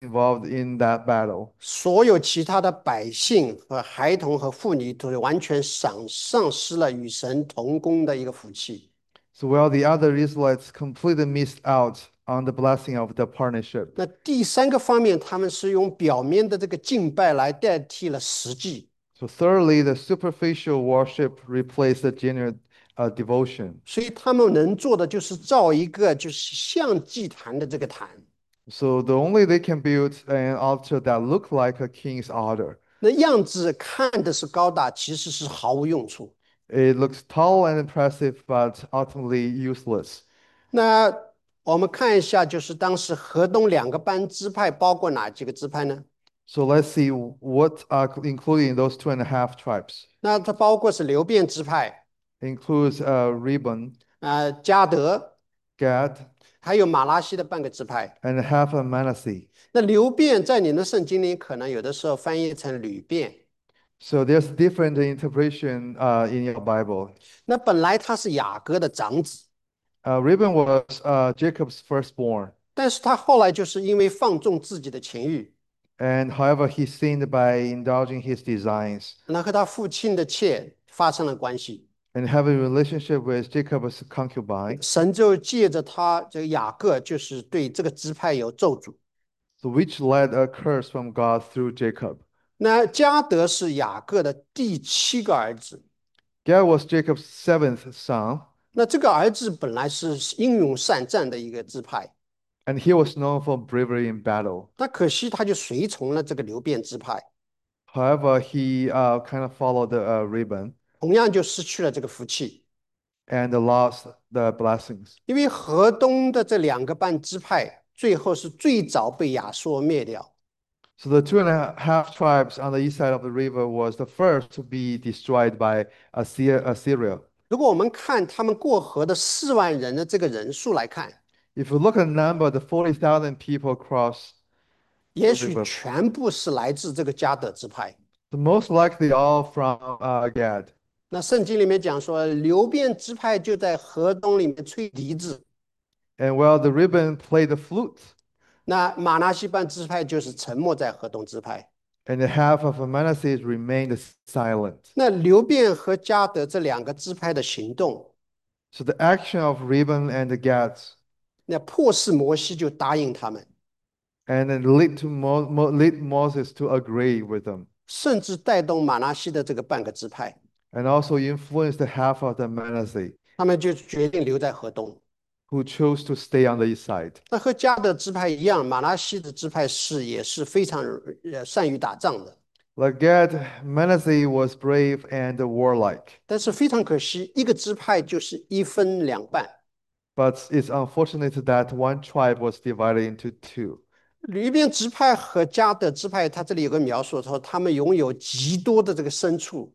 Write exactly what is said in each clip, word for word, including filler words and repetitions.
involved in that battle. 所有其他的百姓和孩童和妇女都完全丧丧失了与神同工的一个福气。 So while the other Israelites completely missed out on the blessing of the partnership. 那第三个方面，他们是用表面的这个敬拜来代替了实际， So thirdly, the superficial worship replaced the genuine uh, devotion. 所以他们能做的就是造一个就是像祭坛的这个坛。 So the only they can build an altar that looked like a king's altar. 那样子看的是高大，其实是毫无用处。 It looks tall and impressive, but ultimately useless. 那我们看一下，就是当时河东两个班支派包括哪几个支派呢？ So let's see what are included in those two and a half tribes. 那它包括是流变支派， It includes uh, Reuben, 呃，加德， Gad, 还有马拉西的半个支派。 and half of Manasseh. 那流变在你的圣经里可能有的时候翻译成旅变。 So there's different interpretation uh, in your Bible. 那本来他是雅各的长子， Uh, Reuben was uh, Jacob's firstborn, 但是他后来就是因为放纵自己的情欲， and however, he sinned by indulging his desires 那和他父亲的妾发生了关系， and having a relationship with Jacob's concubine, 神就借着他这个雅各，就是对这个支派有咒诅。 so which led a curse from God through Jacob. 那加德是雅各的第七个儿子， Gad was Jacob's seventh son, 那这个儿子本来是英勇善战的一个支派， and he was known for bravery in battle. 那可惜他就随从了这个流变支派， However, he uh, kind of followed the uh, Reuben 同样就失去了这个福气。 and lost the blessings. 因为河东的这两个半支派，最后是最早被亚述灭掉。 So the two and a half tribes on the east side of the river was the first to be destroyed by Assyria. Assyria. 如果我们看他们过河的四万人的这个人数来看， If you look at the number, the forty thousand people crossed 也 the 许 river. 全部是来自这个加德支派。 So most likely all from uh, Gad. 那圣经里面讲说，流变支派就在河东里面吹笛子， And while the Reuben played the flute, 那马拿西半支派就是沉默在河东支派。 and the half of Manasseh remained silent. 那流变和加德这两个支派的行动， So the action of Reuben and the Gad 那迫使摩西就答应他们， and then lead to Mo, Mo, lead Moses to agree with them, 甚至带动马拿西的这个半个支派， and also influenced the half of the Manasseh 他们就决定留在河东。 who chose to stay on the east side. 那和加德支派一样，马拉西的支派是也是非常呃善于打仗的， Like Gad, Manasseh was brave and warlike, 但是非常可惜，一个支派就是一分两半。 but it's unfortunate that one tribe was divided into two. 里边支派和加德支派，它这里有个描述说，他们拥有极多的这个牲畜，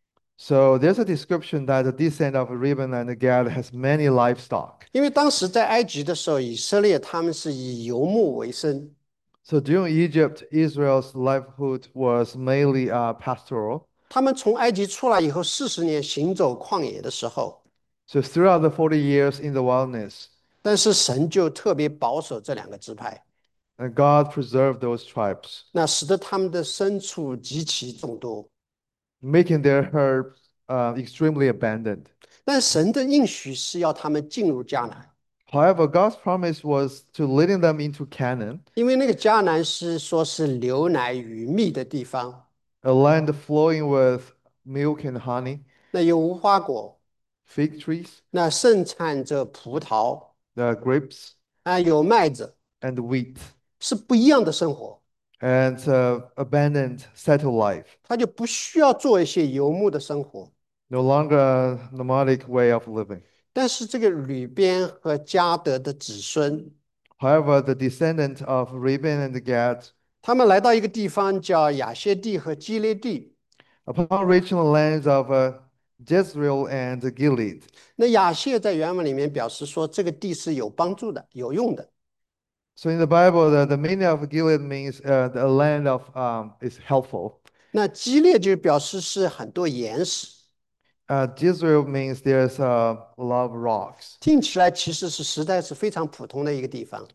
So there's a description that the descent of Reuben and Gad has many livestock. 因为当时在埃及的时候，以色列他们是以游牧为生， So during Egypt, Israel's livelihood was mainly uh, pastoral. 他们从埃及出来以后，四十年行走旷野的时候， So throughout the forty years in the wilderness, 但是神就特别保守这两个支派， and God preserved those tribes, 那使得他们的牲畜极其众多。 making their herds uh, extremely abundant. 但神的应许是要他们进入迦南， However, God's promise was to leading them into Canaan, 因为那个迦南是说是流奶与蜜的地方， a land flowing with milk and honey, 那有无花果， fig trees, 那盛产着葡萄， the grapes, 啊，有麦子， and wheat, 是不一样的生活。 and uh, abundant settled life. 他就不需要做一些游牧的生活。 No longer a nomadic way of living. 但是这个吕边和迦得的子孙， However, the descendant of Reuben and Gad, 他们来到一个地方叫亚谢地和基列地。 upon reaching the lands of uh, Jezreel and Gilead. 那亚谢在原文里面表示说，这个地是有帮助的、有用的。 So in the Bible, the, the meaning of Gilead means uh, the land of um, is helpful. 那基列就表示是很多岩石， Uh, Jezreel means there's uh, a lot of rocks. 听起来其实是实在是非常普通的一个地方。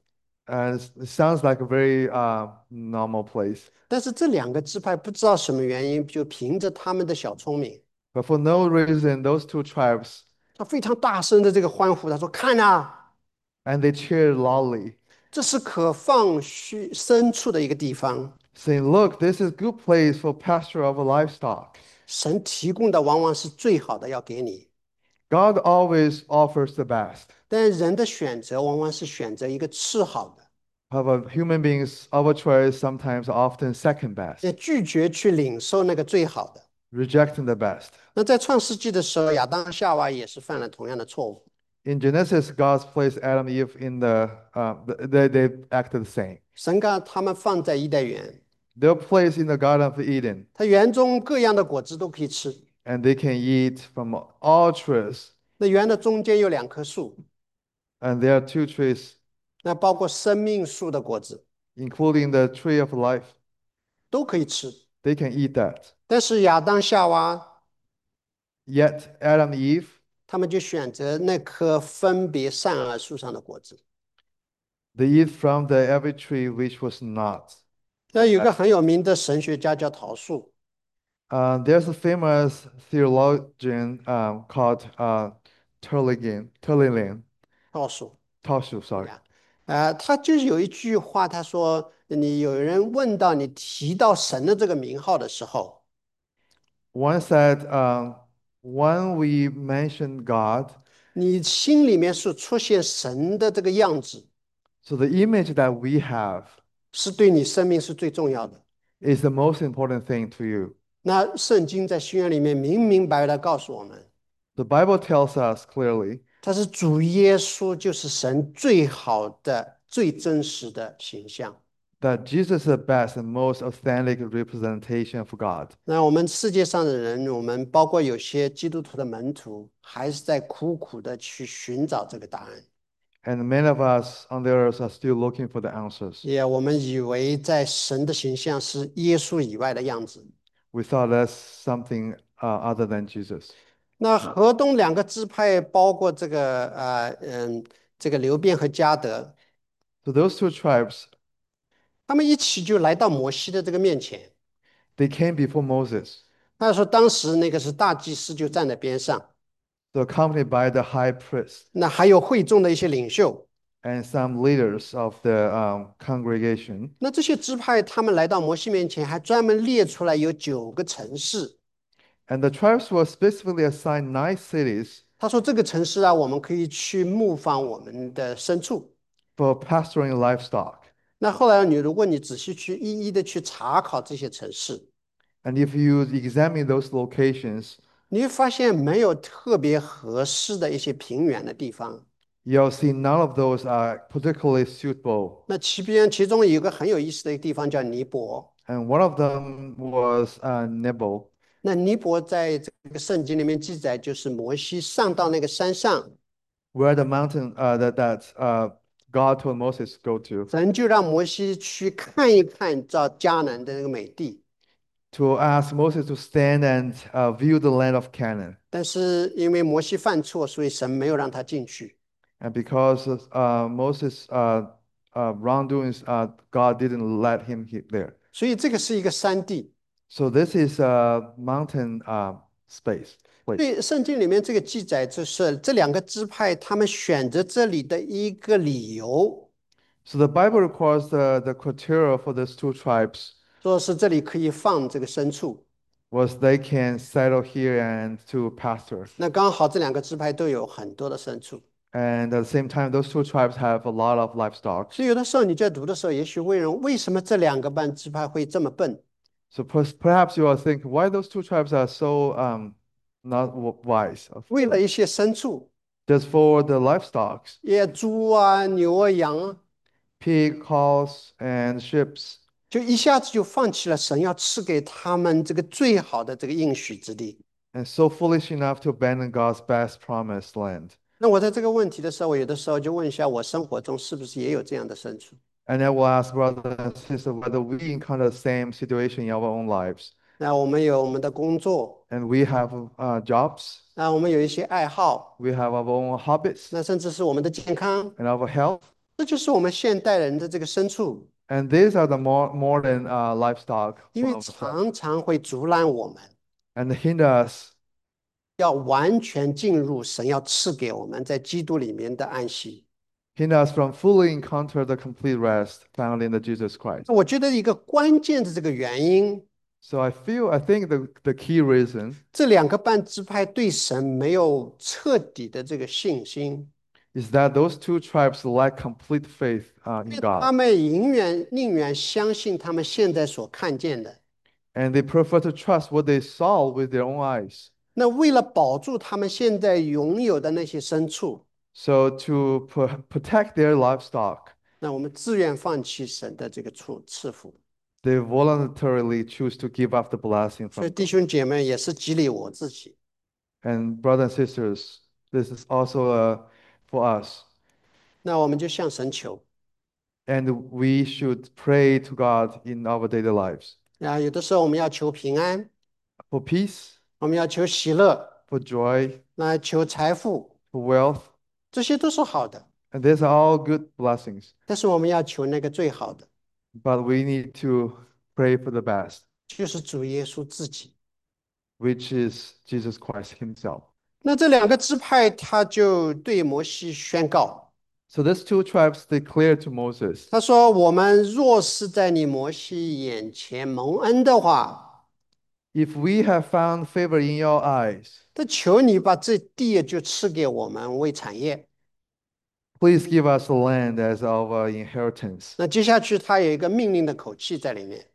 And it's- it sounds like a very uh, normal place. 但是这两个支派不知道什么原因，就凭着他们的小聪明， But for no reason, those two tribes, 他非常大声的这个欢呼，他说：“看啊， and they cheered loudly, 这是可放畜牲畜的一个地方。 saying, "Look, this is good place for pasture of livestock." 神提供的往往是最好的，要给你， God always offers the best. 但人的选择往往是选择一个次好的， However, human beings, our choice sometimes often second 也 best, 拒绝去领受那个最好的。 rejecting the best. 那在创世纪的时候，亚当夏娃也是犯了同样的错误。 In Genesis, God's placed Adam and Eve in the, uh, th- they, they acted the same. 神将他们放在伊甸园， They're placed in the Garden of Eden, 它园中各样的果子都可以吃。 and they can eat from all trees, 那园的中间有两棵树， and there are two trees, 那包括生命树的果子 including the tree of life. 都可以吃。 They can eat that. 但是亚当夏娃 Yet Adam and Eve, 他们就选择那棵分别善恶树上的果子。 they eat from the every tree which was not. 那有个很有名的神学家叫陶树， Uh, there's a famous theologian um, called uh, Tertullian, Tertullian, 陶树 Toshu, sorry. 呀，呃，他就是有一句话，他说：“你有人问到你提到神的这个名号的时候， One said, um, when we mention God, 你心里面是出现神的这个样子， so the image that we have 是对你生命是最重要的。” is the most important thing to you. 那圣经在新约里面明明白白的告诉我们， The Bible tells us clearly 他是主耶稣就是神最好的、最真实的形象。 that Jesus is the best and most authentic representation of God. 那我们世界上的人，我们包括有些基督徒的门徒，还是在苦苦的去寻找这个答案。 And many of us on the earth are still looking for the answers. 也我们以为在神的形象是耶稣以外的样子。 We thought that's something uh, other than Jesus. 那河东两个支派，包括这个呃嗯这个流便和迦得， So those two tribes, 他们一起就来到摩西的这个面前。 they came before Moses, 他说当时那个是大祭司就站在边上， so accompanied by the high priest 那还有会众的一些领袖。 and some leaders of the um, congregation. 那这些支派他们来到摩西面前，还专门列出来有九个城市。 And the tribes were specifically assigned nine cities 他说这个城市啊，我们可以去牧放我们的牲畜。 for pasturing livestock. 那后来你如果你仔细去一一的去查考这些城市， And if you examine those locations, 你会发现没有特别合适的一些平原的地方。 you'll see none of those are particularly suitable. 那其边其中有一个很有意思的一个地方叫尼泊。 And one of them was uh, Nebo. 那尼泊在这个圣经里面记载，就是摩西上到那个山上， Where the mountain uh, that, that uh, God told Moses go to, 神就让摩西去看一看照迦南的那个美地。 to ask Moses to stand and uh, view the land of Canaan. 但是因为摩西犯错，所以神没有让他进去。 And because of uh, Moses' uh, uh, wrongdoings, uh, God didn't let him hit there. 所以这个是一个山地。 So this is a mountain uh, space 所 place. 以圣经里面这个记载，就是这两个支派他们选择这里的一个理由， So the Bible records the, the criteria for these two tribes 说是这里可以放这个牲畜。 was they can settle here and to pasture. 那刚好这两个支派都有很多的牲畜， And at the same time, those two tribes have a lot of livestock. 所以有的时候你在读的时候，也许会认为什么这两个半支派会这么笨？ So per- perhaps you will think why those two tribes are so um, not w- wise. 为了一些牲畜， Just for the livestock, 也猪啊、牛啊、羊啊， pig, cows, and sheep, 就一下子就放弃了神要赐给他们这个最好的这个应许之地。 and so foolish enough to abandon God's best promised land. 那我在这个问题的时候，我有的时候就问一下，我生活中是不是也有这样的牲畜？ And I will ask brothers and sisters whether we encounter the same situation in our own lives. 那我们有我们的工作， And we have uh, jobs, 那我们有一些爱好， we have our own hobbies, 那甚至是我们的健康， and our health. 这就是我们现代人的这个牲畜， And these are the more modern uh, livestock 因为 of the flesh, 常常会阻拦我们 and hinder us 要完全进入神要赐给我们在基督里面的安息。 hinder us from fully encounter the complete rest found in the Jesus Christ. 我觉得一个关键的这个原因， So I feel, I think the, the key reason 这两个半支派对神没有彻底的这个信心， is that those two tribes lack complete faith uh, 因 in 为 God, 他们宁愿宁愿相信他们现在所看见的。 and they prefer to trust what they saw with their own eyes. 那为了保住他们现在拥有的那些牲畜， So to pro- protect their livestock, 那我们自愿放弃神的这个赐赐福。 they voluntarily choose to give up the blessing 所以 from 弟 God. 兄姐妹也是激励我自己。 And brothers and sisters, this is also uh, for us. 那我们就向神求 And we should pray to God in our daily lives 啊，有的时候我们要求平安， for peace, 我们要求喜乐， for joy, 那求财富， for wealth, 这些都是好的。 and these are all good blessings. 但是我们要求那个最好的， But we need to pray for the best, 就是主耶稣自己。 which is Jesus Christ Himself. 那这两个支派他就对摩西宣告， So these two tribes declared to Moses, 他说：“我们若是在你摩西眼前蒙恩的话， if we have found favor in your eyes, 那求你把这地就赐给我们为产业。” please give us the land as our inheritance. 那接下去他有一个命令的口气在里面，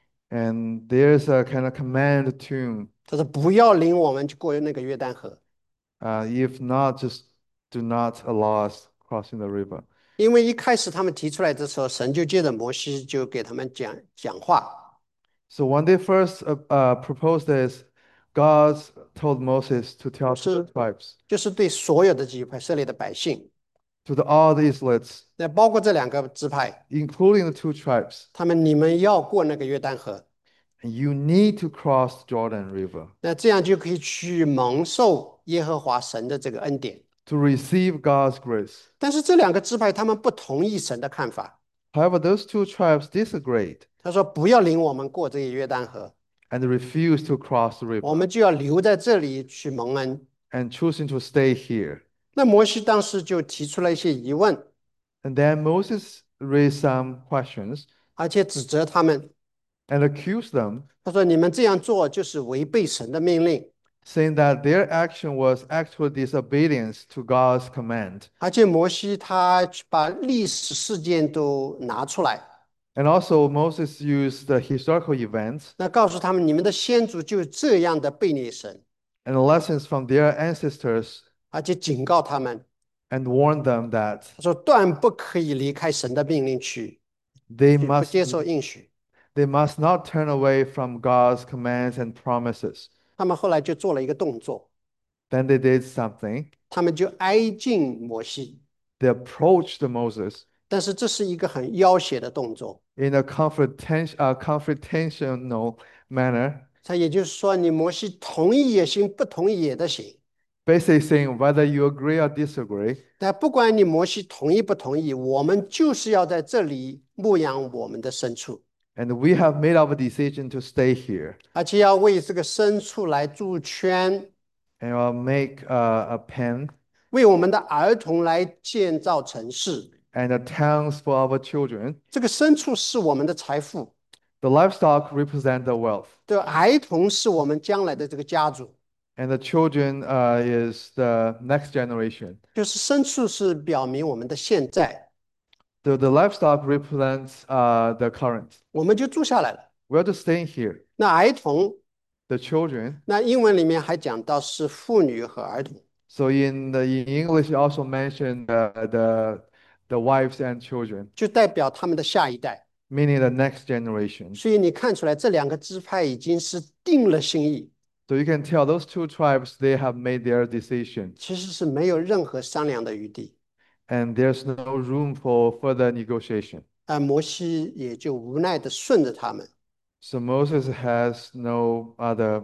And there's a kind of command tune. 他说：“不要领我们去过那个约旦河， Uh, if not, just do not allow us crossing the river. 因为一开始他们提出来的时候，神就借着摩西就给他们讲讲话。 So when they first uh, uh, proposed this, God told Moses to tell to the 是 tribes, 就是对所有的以色列的百姓， to the, all the Israelites, 那包括这两个支派， including the two tribes, 他们你们要过那个约旦河， you need to cross Jordan River 那这样就可以去蒙受耶和华神的这个恩典。 to receive God's grace. 但是这两个支派他们不同意神的看法， However, those two tribes disagreed 他说不要领我们过这个约旦河， and refused to cross the 我 river 们就要留在这里去蒙恩。 and choosing to stay here. 那摩西当时就提出了一些疑问， And then Moses raised some questions 而且指责他们， and accused them, 他说你们这样做就是违背神的命令， saying that their action was actual disobedience to God's command. 而且摩西他把历史事件都拿出来， And also, Moses used the historical events 那告诉他们你们的先祖就这样的背逆神， and lessons from their ancestors 而且警告他们， and warned them that 他说断不可以离开神的命令去， they 不 must, 接受应许。 they must not turn away from God's commands and promises. 他们后来就做了一个动作， Then they did something. 他们就挨近摩西， They approached Moses 但是这是一个很要挟的动作。 in a confrontation, uh, confrontational manner, 他也就是说，你摩西同意也行，不同意也得行。 basically saying whether you agree or disagree, 但不管你摩西同意不同意，我们就是要在这里牧养我们的牲畜， and we have made our decision to stay here 而且要为这个牲畜来筑圈， and I'll make uh, a pen 为我们的儿童来建造城市。 and the towns for our children. 这个牲畜是我们的财富， The livestock represent the wealth, 对，儿童是我们将来的这个家族， and the children uh, is the next generation. 就是牲畜是表明我们的现在， The, the livestock represents uh, the current. 我们就住下来了。 We're just staying here. 那儿童， The children. 那英文里面还讲到是妇女和儿童， So in the in English, you also mentioned the, the the wives and children, 就代表他们的下一代。 meaning the next generation. 所以你看出来，这两个支派已经是定了心意， So you can tell those two tribes they have made their decision, 其实是没有任何商量的余地。 and there's no room for further negotiation. 而摩西也就无奈的顺着他们。 So Moses has no other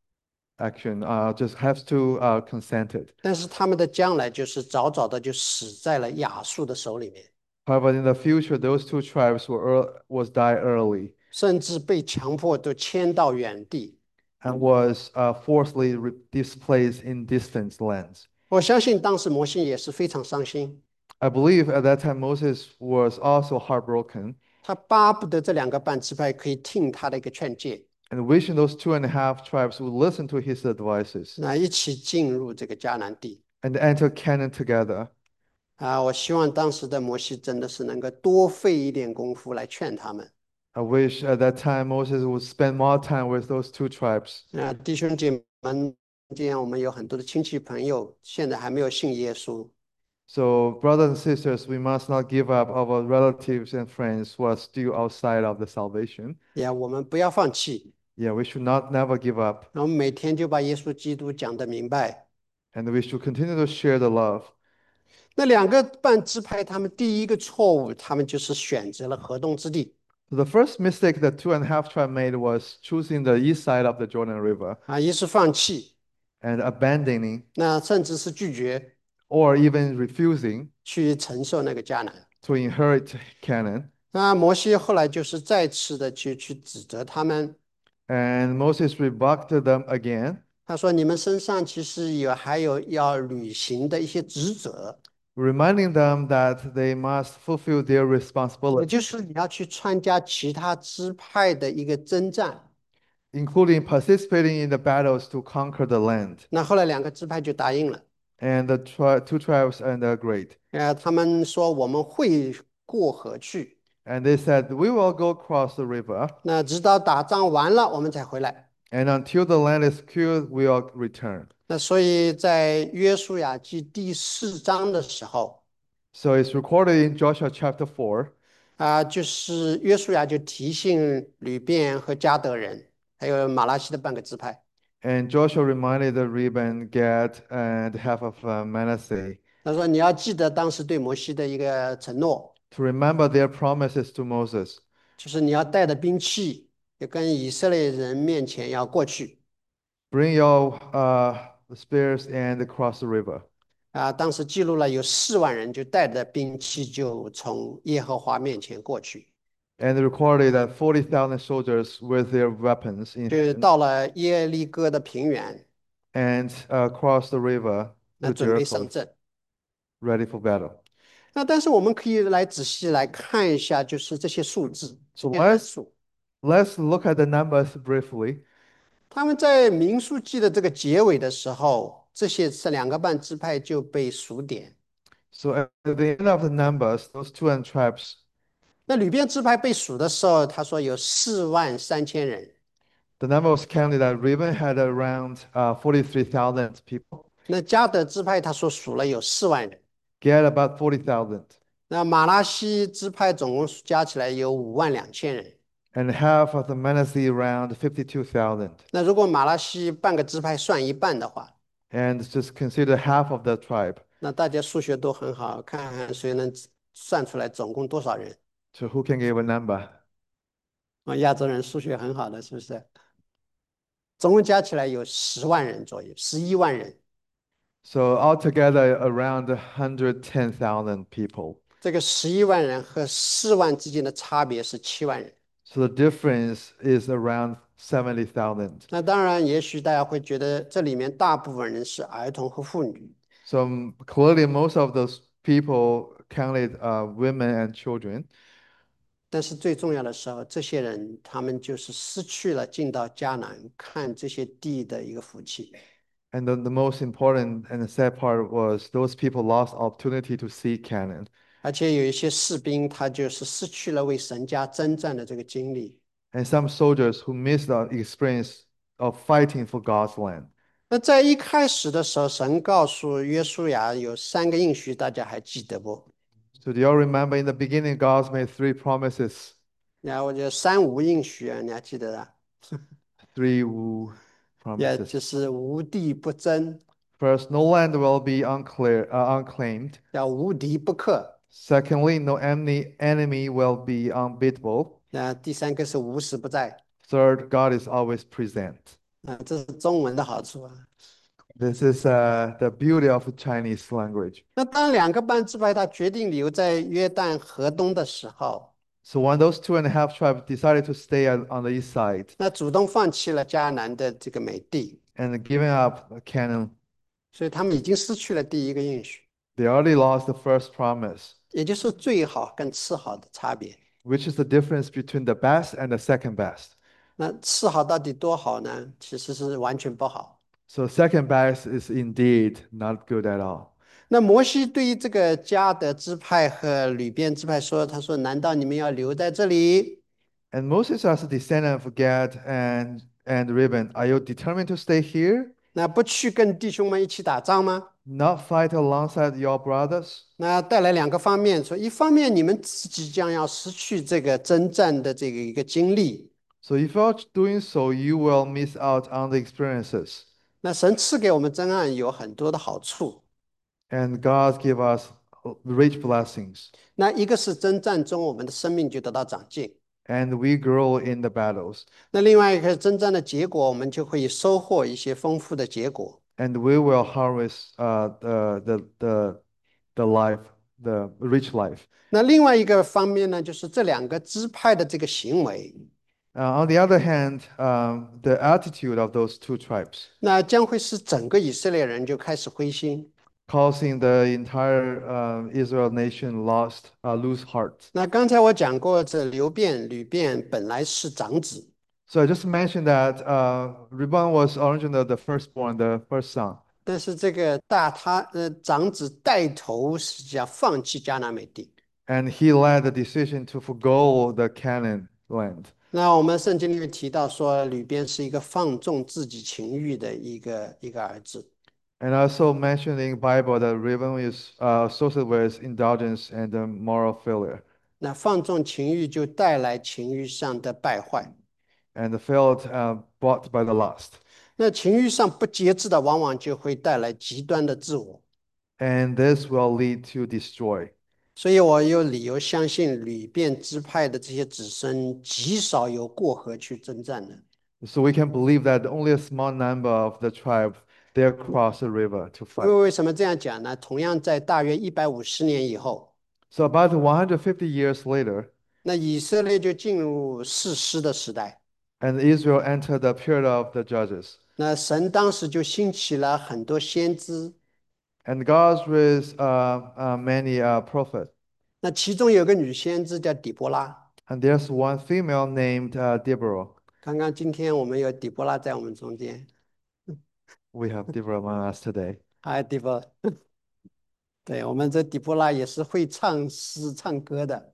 action, uh, just has to uh, consent it. 但是他们的将来就是早早的就死在了亚述的手里面。 However, in the future, those two tribes were ear- was die early 甚至被强迫都迁到远地。 and was uh, forcibly re- displaced in distant lands. 我相信当时摩西也是非常伤心， I believe at that time Moses was also heartbroken 他巴不得这两个半支派可以听他的一个劝诫， and wishing those two and a half tribes would listen to his advices 那一起进入这个迦南地。 and enter Canaan together. 啊，我希望当时的摩西真的是能够多费一点功夫来劝他们。 I wish at that time Moses would spend more time with those two tribes. 啊，弟兄姐妹们，今天我们有很多的亲戚朋友现在还没有信耶稣， So, brothers and sisters, we must not give up our relatives and friends who are still outside of the salvation. 呀，我们不要放弃， Yeah, we should not never give up, 我们每天就把耶稣基督讲得明白。 and we should continue to share the love. 那两个半支派，他们第一个错误，他们就是选择了河东之地 So the first mistake that two and a half tribe made was choosing the east side of the Jordan River 啊，一是放弃， and abandoning 那甚至是拒绝 or even refusing 去承受那个迦南。 to inherit Canaan. 那摩西后来就是再次的去去指责他们， And Moses rebuked them again, 他说：“你们身上其实有还有要履行的一些职责， reminding them that they must fulfill their 也 responsibility, 就是你要去参加其他支派的一个征战。” including participating in the battles to conquer the land. 那后来两个支派就答应了， And the tri- two tribes and agreed. 呃，他们说我们会过河去， And they said, we will go across the river, 那直到打仗完了我们才回来。 and until the land is secured, we will return. 那所以在约书亚记第四章的时候， So it's recorded in Joshua chapter four. 啊、就是约书亚就提醒吕遍和迦得人，还有马拉西的半个支派， And Joshua reminded the Reuben, Gad, and half of uh, Manasseh 他说你要记得当时对摩西的一个承诺， to remember their promises to Moses. 就是你要带着兵器，要跟以色列人面前要过去。 Bring your uh, spears and cross the river. 啊，当时记录了有四万人就带着兵器就从耶和华面前过去， And they recorded that forty thousand soldiers with their weapons in 就 hand 到了耶利哥的平原， and uh, crossed the river 那 to 准备上 Jericho, 阵。 ready for battle. 那但是我们可以来仔细来看一下，就是这些数字，这 So 些人 let's 数， let's look at the numbers briefly. 他们在民数记的这个结尾的时候，这些是两个半支派就被数点。 So at the end of the numbers, those two and tribes, 那吕遍支派被数的时候，他说有四万三千人。 the number was counted that Reuben had around uh, forty-three thousand people. 那迦得支派他说数了有四万人。 Gad about forty thousand. 那马拉西支派总共加起来有五万两千人。 And half of the Manasseh around fifty-two thousand. 那如果马拉西半个支派算一半的话， And just consider half of the tribe. 那大家数学都很好，看看谁能算出来总共多少人。 So who can give a number? 啊，亚洲人数学很好的，是不是？总共加起来有十万人左右，十一万人。 So altogether around one hundred ten thousand people. 这个十一万人和四万之间的差别是七万人。 So the difference is around seventy thousand. 那当然，也许大家会觉得这里面大部分人是儿童和妇女， So um, clearly most of those people counted uh, women and children. 但是最重要的时候，这些人他们就是失去了进到迦南看这些地的一个福气。 And the, the most important and the sad part was those people lost opportunity to see Canaan. 而且有一些士兵，他就是失去了为神家征战的这个经历。 And some soldiers who missed the experience of fighting for God's land. 那在一开始的时候，神告诉约书亚有三个应许，大家还记得不？ So do you all remember in the beginning, God made three promises, 然后就三无应许啊，你还记得啊？ three woo 也 promises. 就是无地不争， First, no land will be unclear, uh, unclaimed. 叫无敌不克。 Secondly, no enemy, enemy will be unbeatable. 那第三个是无时不在。 Third, God is always present. 啊，这是中文的好处啊。 This is uh, the beauty of the Chinese language. 那当两个半支派他决定留在约旦河东的时候， So when those two and a half tribes decided to stay on on the east side 那主动放弃了迦南的这个美地， and giving up Canaan, 所以他们已经失去了第一个应许， they already lost the first promise, 也就是最好跟次好的差别。 which is the difference between the best and the second best. 那次好到底多好呢？其实是完全不好。 So second best is indeed not good at all. 那摩西对于这个迦得支派和吕遍支派说：“他说，难道你们要留在这里？” And Moses as a descendant of Gad and and Reuben, are you determined to stay here, 那不去跟弟兄们一起打仗吗？ not fight alongside your brothers? 那带来两个方面，说一方面你们自己将要失去这个征战的这个一个经历， So if you're doing so, you will miss out on the experiences. 那神赐给我们真案有很多的好处。 And God give us rich blessings, 那一个是征战中我们的生命就得到长进， and we grow in the battles, 那另外一个征战的结果，我们就会收获一些丰富的结果。 and we will harvest uh, the, the the the life, the rich life. 那另外一个方面呢，就是这两个支派的这个行为， Uh, on the other hand, um, the attitude of those two tribes, 那将会使整个以色列人就开始灰心。 causing the entire uh, Israel nation lost uh, lose heart. 那刚才我讲过，这流变、吕变本来是长子， So I just mentioned that uh, Reuben was originally the firstborn, the first son, 但是这个大他呃长子带头实际上放弃迦南美地。 and he led the decision to forgo the Canaan land. 那我们圣经里面提到说，吕边是一个放纵自己情欲的一个一个儿子。 And also mentioned in the Bible that Reuben is uh, associated with indulgence and uh, moral failure, 那放纵情欲就带来情欲上的败坏。 and failed uh, brought by the lust. 那情欲上不节制的，往往就会带来极端的自我。 And this will lead to destroy. 所以我有理由相信，吕遍支派的这些子孙极少有过河去征战的。 So we can believe that only a small number of the tribe dare cross the river to 因 fight. 为为什么这样讲呢？同样在大约一百五十年以后， So about one hundred fifty years later, 那以色列就进入士师的时代。 and Israel entered the period of the judges. 那神当时就兴起了很多先知， And God raised uh, uh, many uh, prophets. 那其中有个女先知叫底波拉。 And there's one female named uh, Deborah. 刚刚今天我们有底波拉在我们中间， We have Deborah among us today. 嗨，底波，对，我们这底波拉也是会唱诗、唱歌的。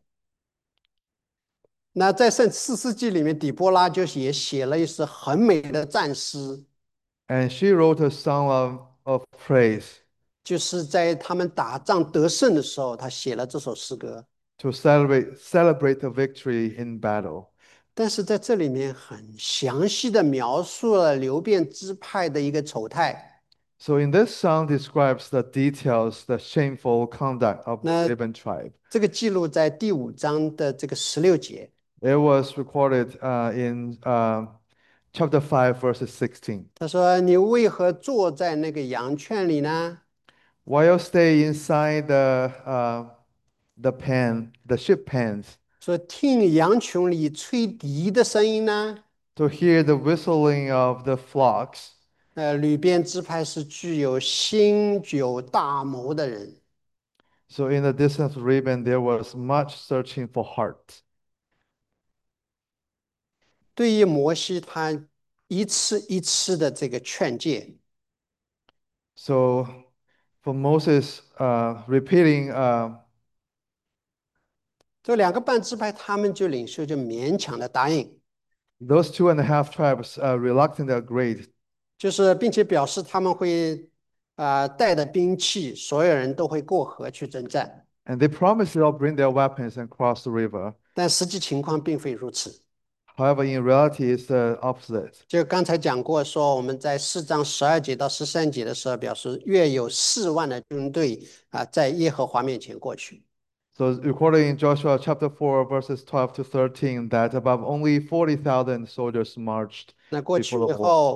那在圣四世纪里面，底波拉就也写了一首很美的战诗， And she wrote a song of, of praise 就是在他们打仗得胜的时候，他写了这首诗歌。 to celebrate, celebrate the victory in battle. 但是在这里面很详细的描述了流变支派的一个丑态。 So in this song describes the details, the shameful conduct of the 那 Reuben tribe. 这个记录在第五章的这个十六节。 It was recorded uh, in uh, chapter five, verses sixteen. 他说：“你为何坐在那个羊圈里呢？” While you stay inside the, uh, the pen, the sheep pens, 说听羊群里吹笛的声音呢？ to hear the whistling of the flocks. 呃，吕遍支派是具有心有大谋的人。 So in the distance of Reuben, there was much searching for heart. 对于摩西，他一次一次的这个劝诫， So for Moses, uh, repeating uh, 这两个半支派，他们就领袖就勉强的答应， those two and a half tribes uh, reluctantly agreed, 就是并且表示他们会啊、呃带着兵器，所有人都会过河去征战。 and they promised they'll bring their weapons and cross the river. 但实际情况并非如此。 However, in reality, it's the opposite. 就刚才讲过，说我们在四章十二节到十三节的时候，表示约有四万的军队啊，在耶和华面前过去。 So it's recorded in Joshua chapter four, verses twelve to thirteen, that above only forty thousand soldiers marched 那过去 before 以 the Lord. 后，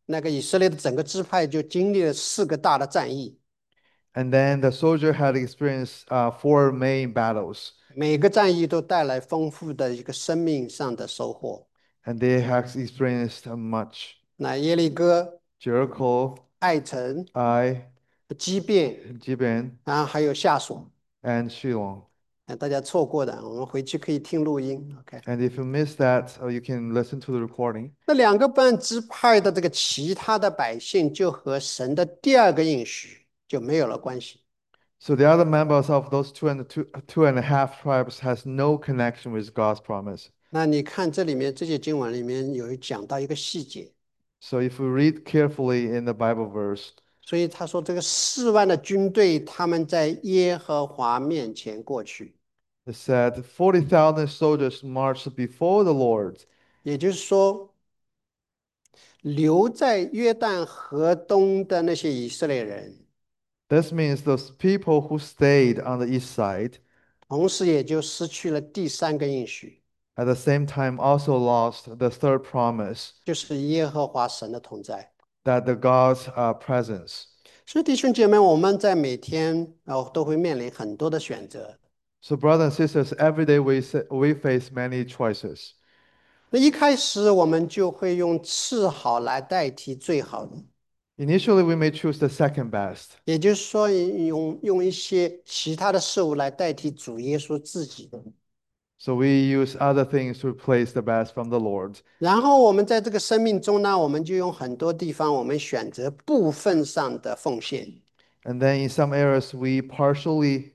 那个以色列的整个支派就经历了四个大的战役， And then the soldier had experienced uh, four main battles, 每个战役都带来丰富的一个生命上的收获。 and they had experienced much. 那耶利哥、 Jericho, 艾城、 Ai, 基遍， Gibeon, 然后还有夏所。 and Shilong. 哎，大家错过的，我们回去可以听录音。OK， And if you missed that, uh, you can listen to the recording. 那两个半支派的这个其他的百姓，就和神的第二个应许就没有了关系。 So the other members of those two and two, two and a half tribes has no connection with God's promise. 那你看这里面这些经文里面有讲到一个细节， So if we read carefully in the Bible verse, 所以他说这个四万的军队，他们在耶和华面前过去， it said forty thousand soldiers marched before the Lord. 也就是说，留在约旦河东的那些以色列人， This means those people who stayed on the east side 同时也就失去了第三个应许， at the same time also lost the third promise 就是耶和华神的同在。 that the God's uh, presence. 所以弟兄姐妹，我们在每天哦都会面临很多的选择。 So brothers and sisters, every day we, sa- we face many choices. 那一开始我们就会用次好来代替最好的， Initially, we may choose the second best. 也就是说，用用一些其他的事物来代替主耶稣自己的。 So we use other things to replace the best from the Lord. 然后我们在这个生命中呢，我们就用很多地方，我们选择部分上的奉献， And then in some areas, we partially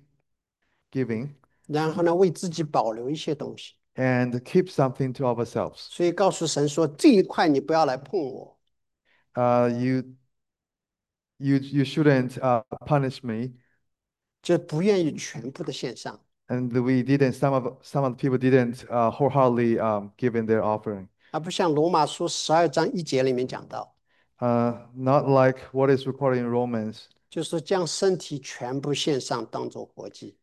giving 然后呢，为自己保留一些东西。 and keep something to ourselves. 所以告诉神说，这一块你不要来碰我。 Uh, you, you, you shouldn't uh, punish me. 就不愿意全部的献上。 And we didn't, some of, some of the people didn't uh, wholeheartedly um, give in their offering. 而不像罗马书十二章一节里面讲到， Uh, not like what is recorded in Romans, 就是说将身体全部献上，当做活祭。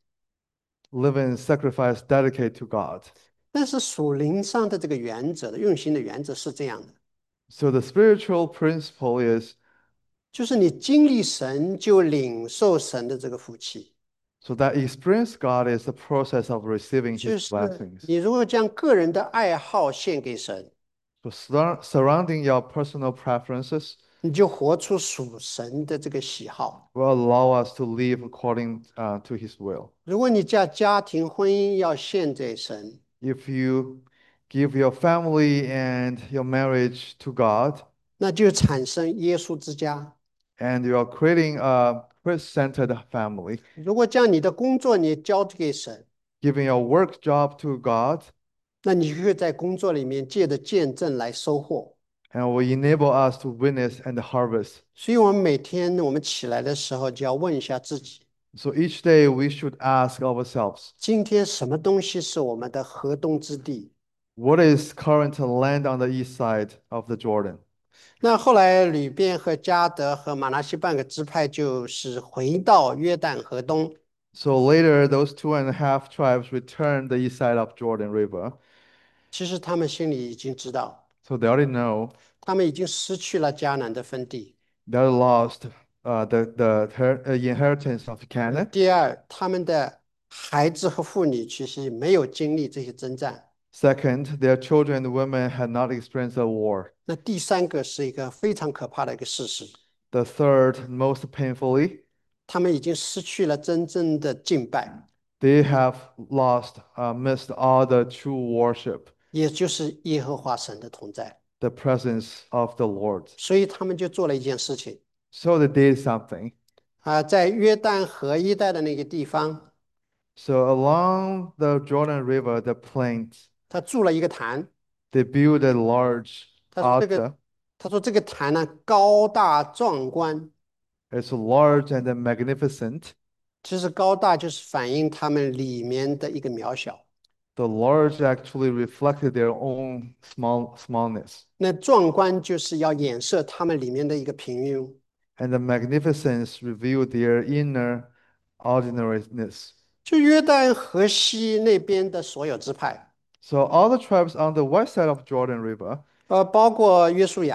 living sacrifice dedicated to God. 但是属灵上的这个原则的运行的原则是这样的， So the spiritual principle is 就是你经历神，就领受神的这个福气。 so that experience God is the process of receiving 就 His 是 blessings. 你如果将个人的爱好献给神， So sur- surrounding your personal preferences 你就活出属神的这个喜好。 will allow us to live according uh, to His will. 如果你将家庭婚姻要献给神， If you give your family and your marriage to God, 那就产生耶稣之家。 and you are creating a Christ-centered family, 如果将你的工作你交给神， giving your work job to God, 那你就会在工作里面借着见证来收获。 and will enable us to witness and harvest. 所以，我们每天我们起来的时候，就要问一下自己： So each day we should ask ourselves, 今天什么东西是我们的河东之地？ what is current land on the east side of the Jordan? 那后来吕便和迦得和马拿西半个支派就是回到约旦河东， So later, those two and a half tribes returned the east side of Jordan River. 其实他们心里已经知道， So they already know 他们已经失去了迦南的分地。 they lost uh, the, the her- uh, inheritance of Canaan. 第二，他们的孩子和妇女其实没有经历这些征战。 Second, their children and women had not experienced a war. 那第三个是一个非常可怕的一个事实， The third, most painfully, 他们已经失去了真正的敬拜， they have lost, uh, missed all the true worship, 也就是耶和华神的同在。 the presence of the Lord. 所以他们就做了一件事情 So they did something. 啊，在约旦河一带的那个地方， So along the Jordan River, the plains, 他筑了一个坛。 they built a large 他说这个， altar. 他说这个坛呢高大壮观， It's large and magnificent. 其实高大就是反映他们里面的一个渺小， The large actually reflected their own small smallness, 那壮观就是要掩饰他们里面的一个平庸。 and the magnificence revealed their inner ordinariness. 就约旦河西那边的所有支派， So all the tribes on the west side of Jordan River, 呃，包括约书亚，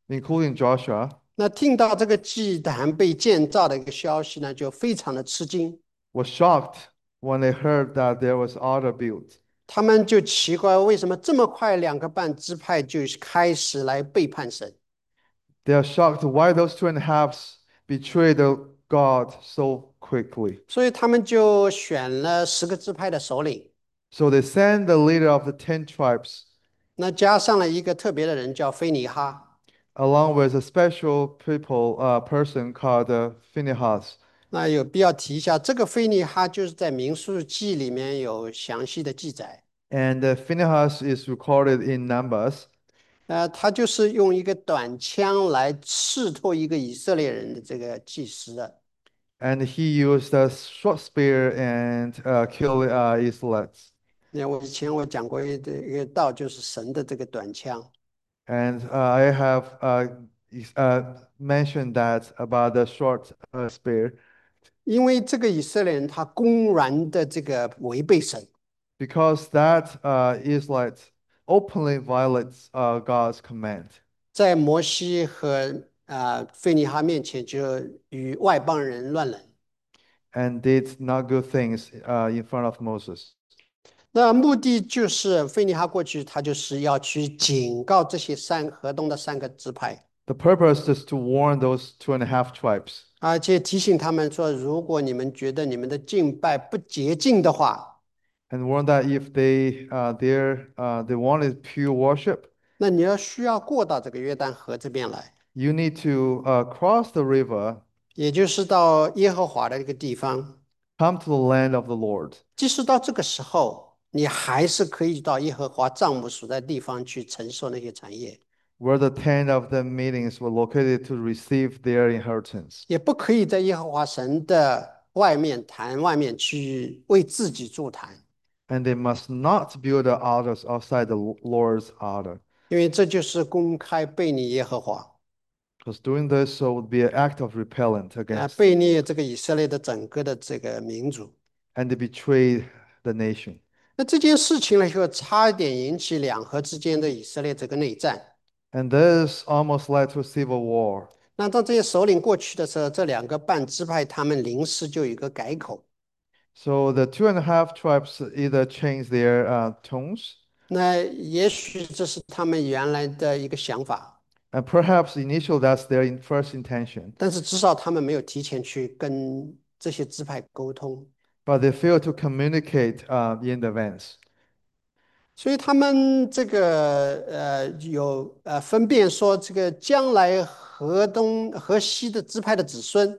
including Joshua, 那听到这个祭坛被建造的一个消息呢，就非常的吃惊， was shocked when they heard that there was altar built. 他们就奇怪为什么这么快两个半支派就开始来背叛神。 They are shocked why those two and a halves betrayed the God so quickly. 所以他们就选了十个支派的首领， So they sent the leader of the ten tribes, 那加上了一个特别的人叫菲尼哈。 along with a special people uh, person called uh, Phinehas. 那有必要提一下，这个菲尼哈就是在民数记里面有详细的记载。 And uh, Phinehas is recorded in Numbers, 呃，他就是用一个短枪来刺透一个以色列人的这个祭司的。 and he used a short spear and uh, killed uh, Israelites. 那我以前我讲过一个一个道，就是神的这个短枪。 And uh, I have uh, is- uh, mentioned that about the short uh, spear 因为这个以色列人他公然的这个违背神， because that uh, Israelite openly violates uh, God's command 在摩西和啊菲尼哈面前就与外邦人乱伦。 and did not good things uh, in front of Moses. 那目的就是菲尼哈过去，他就是要去警告这些三河东的三个支派， The purpose is to warn those two and a half tribes 而且提醒他们说，如果你们觉得你们的敬拜不洁净的话， and warn that if they uh, their uh, they wanted pure worship, 那你要需要过到这个约旦河这边来， you need to uh, cross the river, 也就是到耶和华的这个地方。 come to the land of the Lord, 即使到这个时候，你还是可以到耶和华帐幕所在地方去承受那些产业， where the tent of the meetings were located to receive their inheritance. 也不可以在耶和华神的外面坛外面去为自己筑坛。 And they must not build the altars outside the Lord's altar, 因为这就是公开背逆耶和华， because doing this so would be an act of repellent 啊， against, 背逆这个以色列的整个的这个民族。 and they betrayed the nation. 那这件事情呢，就差一点引起两河之间的以色列这个内战。 And this almost led to a civil war. 那当这些首领过去的时候，这两个半支派他们临时就有一个改口。 So the two and a half tribes either changed their uh, tones, 那也许这是他们原来的一个想法， and perhaps initially that's their in- first intention, 但是至少他们没有提前去跟这些支派沟通。 but they failed to communicate uh, in advance. 所以他们这个呃有呃分辨说，这个将来河东河西的支派的子孙，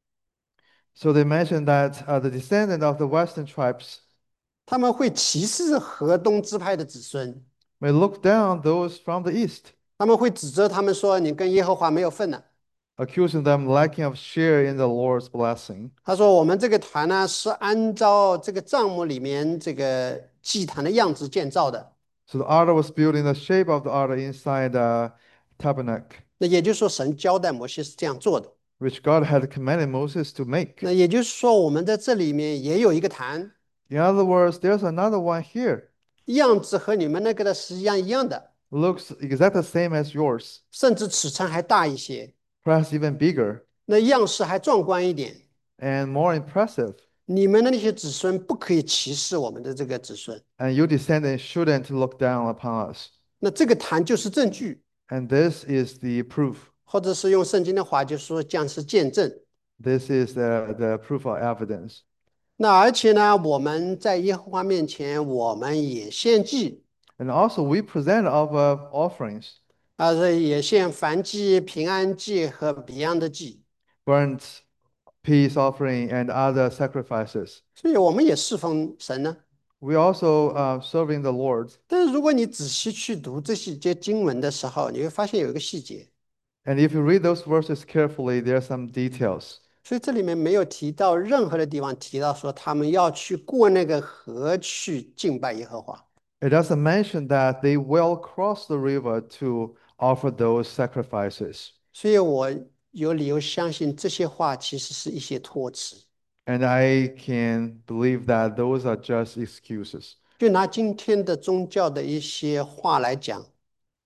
So they mentioned that uh, the descendant of the western tribes 他们会歧视河东支派的子孙， may look down those from the east, 他们会指责他们说你跟耶和华没有份呢、 accusing them lacking of share in the Lord's blessing. 他说我们这个坛呢是按照这个帐幕里面这个祭坛的样子建造的， So the altar was built in the shape of the altar inside the tabernacle, 那也就是说神交代摩西是这样做的。 which God had commanded Moses to make. 那也就是说我们在这里面也有一个坛， In other words, there's another one here. 样子和你们那个的是一样一样的， Looks exactly the same as yours, 甚至尺寸还大一些。 perhaps even bigger 那样式还壮观一点。 and more impressive. 你们的那些子孙不可以歧视我们的这个子孙。 And your descendants shouldn't look down upon us. 那这个坛就是证据， And this is the proof. 或者是用圣经的话就说将是见证。 This is the, the proof of evidence. 那而且呢，我们在耶和华面前，我们也献祭， And also, we present our offerings, 啊，这也献燔祭、平安祭和别样的祭， burnt peace offering, and other sacrifices. 所以我们也侍奉神呢。 We also uh, serving the Lord. 但是如果你仔细去读这些节经文的时候，你会发现有一个细节， And if you read those verses carefully, there are some details. 所以这里面没有提到任何的地方提到说他们要去过那个河去敬拜耶和华。 It doesn't mention that they will cross the river to offer those sacrifices. 所以我有理由相信这些话其实是一些托词。 And I can believe that those are just excuses. 就拿今天的宗教的一些话来讲，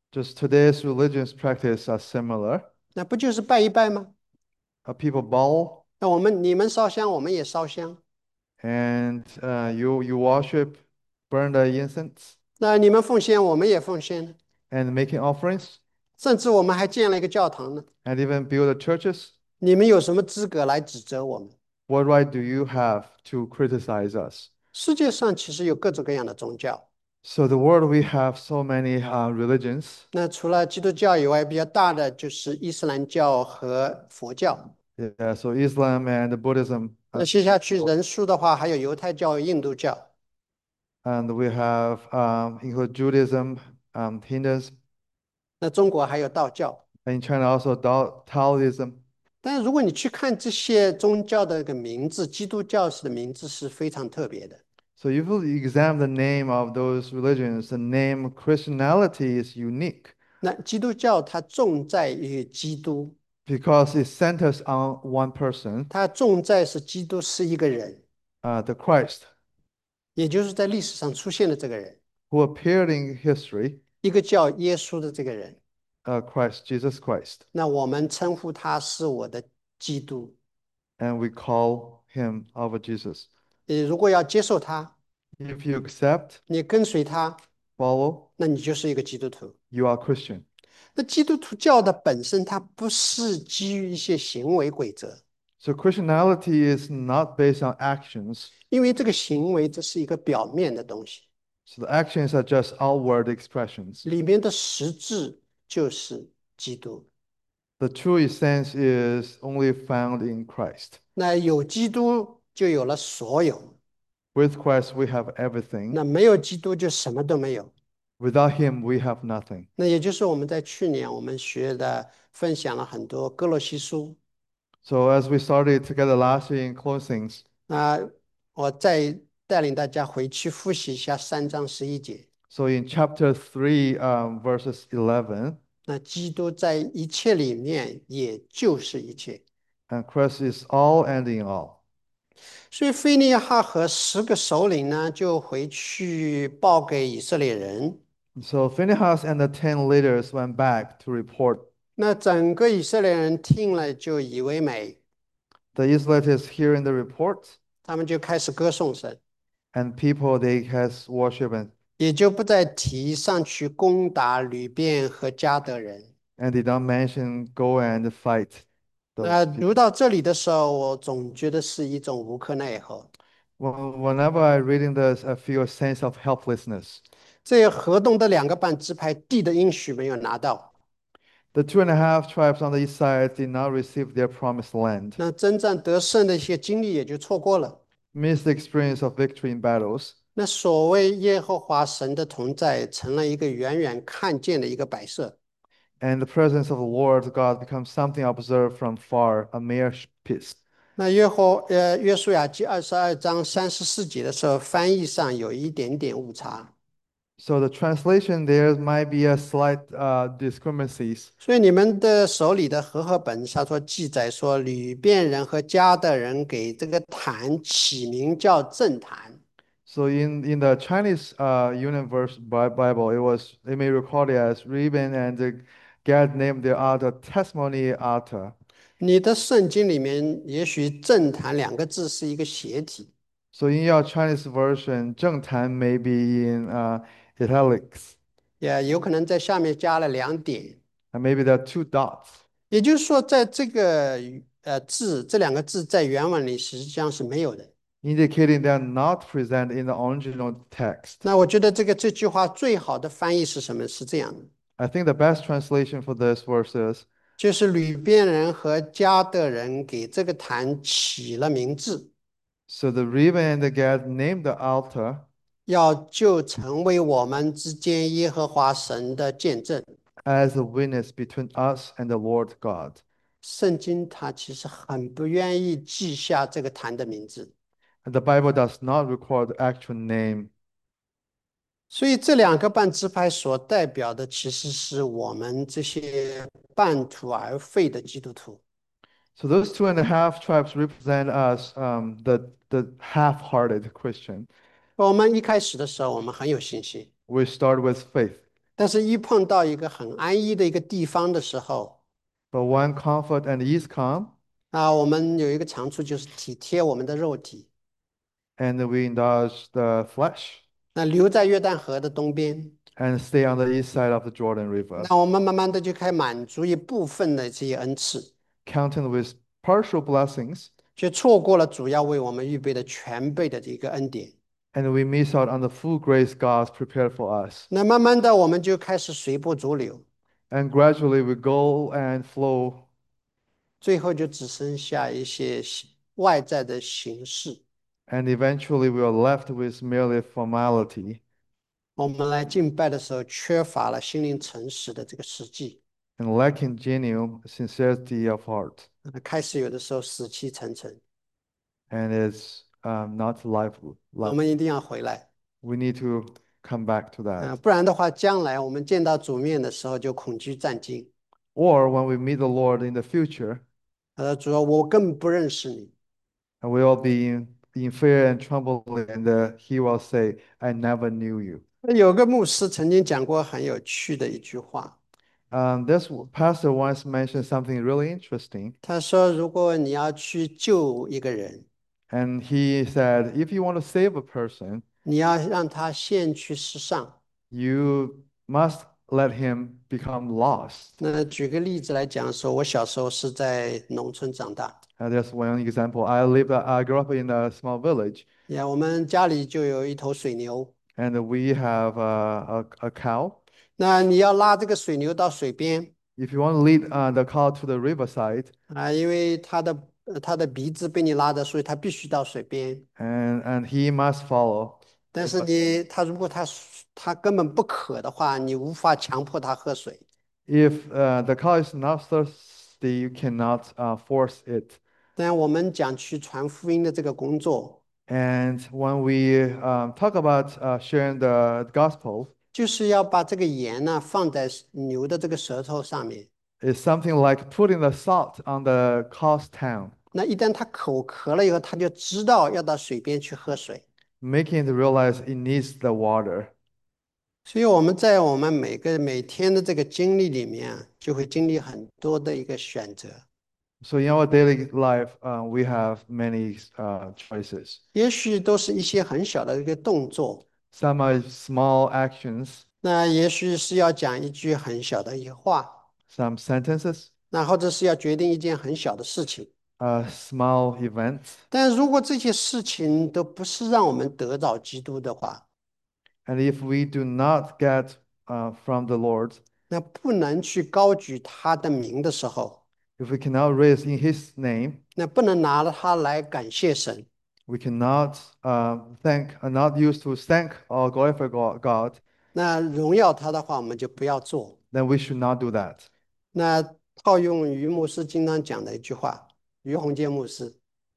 Just today's religious practice are similar. 那不就是拜一拜吗？ Uh, people bow 那我们你们烧香，我们也烧香。 and uh, you you worship, burn the incense, 那你们奉献，我们也奉献， and making offerings, 甚至我们还建了一个教堂呢。 and even build the churches. 你们有什么资格来指责我们？ What right do you have to criticize us? 世界上其实有各种各样的宗教。 So the world we have so many uh, religions. 那除了基督教以外，比较大的就是伊斯兰教和佛教。 Yeah, so Islam and Buddhism, 那 uh, 接下去人数的话，还有犹太教、印度教。 and we have um, include Judaism, um, Hinduism, 那中国还有道教。 and in China also Tao- Taoism. 但是如果你去看这些宗教的一个名字，基督教是的名字是非常特别的。 So if you examine the name of those religions, the name Christianity is unique 那基督教它重在于基督， because it centers on one person, 它重在是基督是一个人， uh, the Christ, 也就是在历史上出现的这个人， who appeared in history, 一个叫耶稣的这个人。 uh, Christ, Jesus Christ, 那我们称呼他是我的基督。 and we call him our Jesus. 呃，如果要接受他， If you accept, 你跟随他， follow, 那你就是一个基督徒。 you are Christian. 那基督徒教的本身，它不是基于一些行为规则， So Christianity is not based on actions. 因为这个行为这是一个表面的东西， So the actions are just outward expressions. 里面的实质就是基督。 The true essence is only found in Christ. 那有基督就有了所有， With Christ, we have everything. 那没有基督就什么都没有。 Without him, we have nothing. 那也就是我们在去年我们学的，分享了很多哥罗西书。 So as we started together last year in closings, 那我再带领大家回去复习一下三章十一节。 so in chapter three, um, verses eleven, 那基督在一切里面，也就是一切。 and Christ is all and in all. 所以菲尼哈和十个首领呢，就回去报给以色列人。 So Phinehas and the ten leaders went back to report. 那整个以色列人听了就以为美， The Israelites hearing the report, 他们就开始歌颂神， and people they has worship and, 也就不再提上去攻打吕遍和迦得人。 and did not mention go and fight 那 those 读 people. 到这里的时候，我总觉得是一种无可奈何。 When- Whenever I reading this, I feel a sense of helplessness. 这河东的两个半支派地的应许没有拿到， The two and a half tribes on the east side did not receive their promised land, 那征战得胜的一些经历也就错过了。 missed the experience of victory in battles. 那所谓耶和华神的同在，成了一个远远看见的一个摆设。 And the presence of the Lord God becomes something observed from far, a mere sh- piece. 那约和呃约书亚记二十二章三十四节的时候，翻译上有一点点误差， So the translation there might be a slight uh, discrepancies. 所以你们的手里的和合本上说记载说，吕遍人和迦得人给这个坛起名叫正坛。 So in, in the Chinese uh, Universe Bi- Bible, it was it may record it as Reuben and uh, Gad named their altar testimony altar. 你的圣经里面也许正坛两个字是一个斜体， So in your Chinese version, 正坛 may be in uh, italics, 也有可能在下面加了两点。 and maybe there are two dots, 也就是说，在这个呃字这两个字在原文里实际上是没有的。 indicating they're not present in the original text. 那我觉得这个这句话最好的翻译是什么？是这样的， I think the best translation for this verse is 就是吕遍人和迦得人给这个坛起了名字， so the Reuben and the Gad named the altar 要就成为我们之间耶和华神的见证。 as a witness between us and the Lord God. 圣经它其实很不愿意记下这个坛的名字， And the Bible does not record the actual name. 所以这两个半支派所代表的其实是我们这些半途而废的基督徒。 So those two and a half tribes represent us, um, the, the half-hearted Christian. 我们一开始的时候，我们很有信心， We start with faith. 但是，一碰到一个很安逸的一个地方的时候， But when comfort and ease come, 啊，我们有一个长处就是体贴我们的肉体。 and we indulge the flesh 那留在约旦河的东边， and stay on the east side of the Jordan River, 那我们慢慢的就可以满足一部分的这些恩赐， counting with partial blessings, 却错过了主要为我们预备的全备的这个恩典。 and we miss out on the full grace God's prepared for us. 那慢慢的，我们就开始随波逐流， And gradually we go and flow, 最后就只剩下一些形外在的形式。 and eventually we are left with merely formality 我们来敬拜的时候，缺乏了心灵诚实的这个实际， and lacking genuine sincerity of heart, 呃开始有的时候死气沉沉。 and it's um, not life. 我 Life. 们一定要回来， We need to come back to 嗯、 that. 不然的话，将来我们见到主面的时候就恐惧战惊。 Or when we meet the Lord in the future, 呃，主要我根本不认识你。 and we will be in, in fear and trembling, and uh, He will say, "I never knew you." 有个牧师曾经讲过很有趣的一句话， Um, this pastor once mentioned something really interesting, 他说：“如果你要去救一个人， and he said, "If you want to save a person, 你要让他先去世上。” you must let him become lost." 那举个例子来讲说，我小时候是在农村长大， And there's one example. I live, I grew up in a small village, 呀，我们家里就有一头水牛。 and we have a, a, a cow. 那你要拉这个水牛到水边 If you want to lead uh, the cow to the riverside, 啊，因为它的呃它的鼻子被你拉的，所以它必须到水边。 and and he must follow. 但是 But 你它如果它它根本不渴的话，你无法强迫它喝水。 if uh, the cow is not thirsty, you cannot uh, force it. 但我们讲去传福音的这个工作， And when we um, talk about uh, sharing the gospel, 就是要把这个盐呢放在牛的这个舌头上面。 it's something like putting the salt on the cow's tongue, 那一旦它口渴了以后，它就知道要到水边去喝水。 making it realize it needs the water. 所以我们在我们每个每天的这个经历里面啊，就会经历很多的一个选择， So in our daily life, uh, we have many uh, choices. 也许都是一些很小的一个动作， Some are small actions, 那也许是要讲一句很小的一个话， some sentences, 那或者是要决定一件很小的事情。 uh, small events. 但如果这些事情都不是让我们得到基督的话， And if we do not get uh, from the Lord, 那不能去高举他的名的时候， if we cannot raise in His name, 那不能拿了它来感谢神， we cannot uh, thank, uh, not use to thank or glorify God, God, 那荣耀他的话，我们就不要做。 then we should not do that. 那套用于牧师经常讲的一句话，于洪建牧师，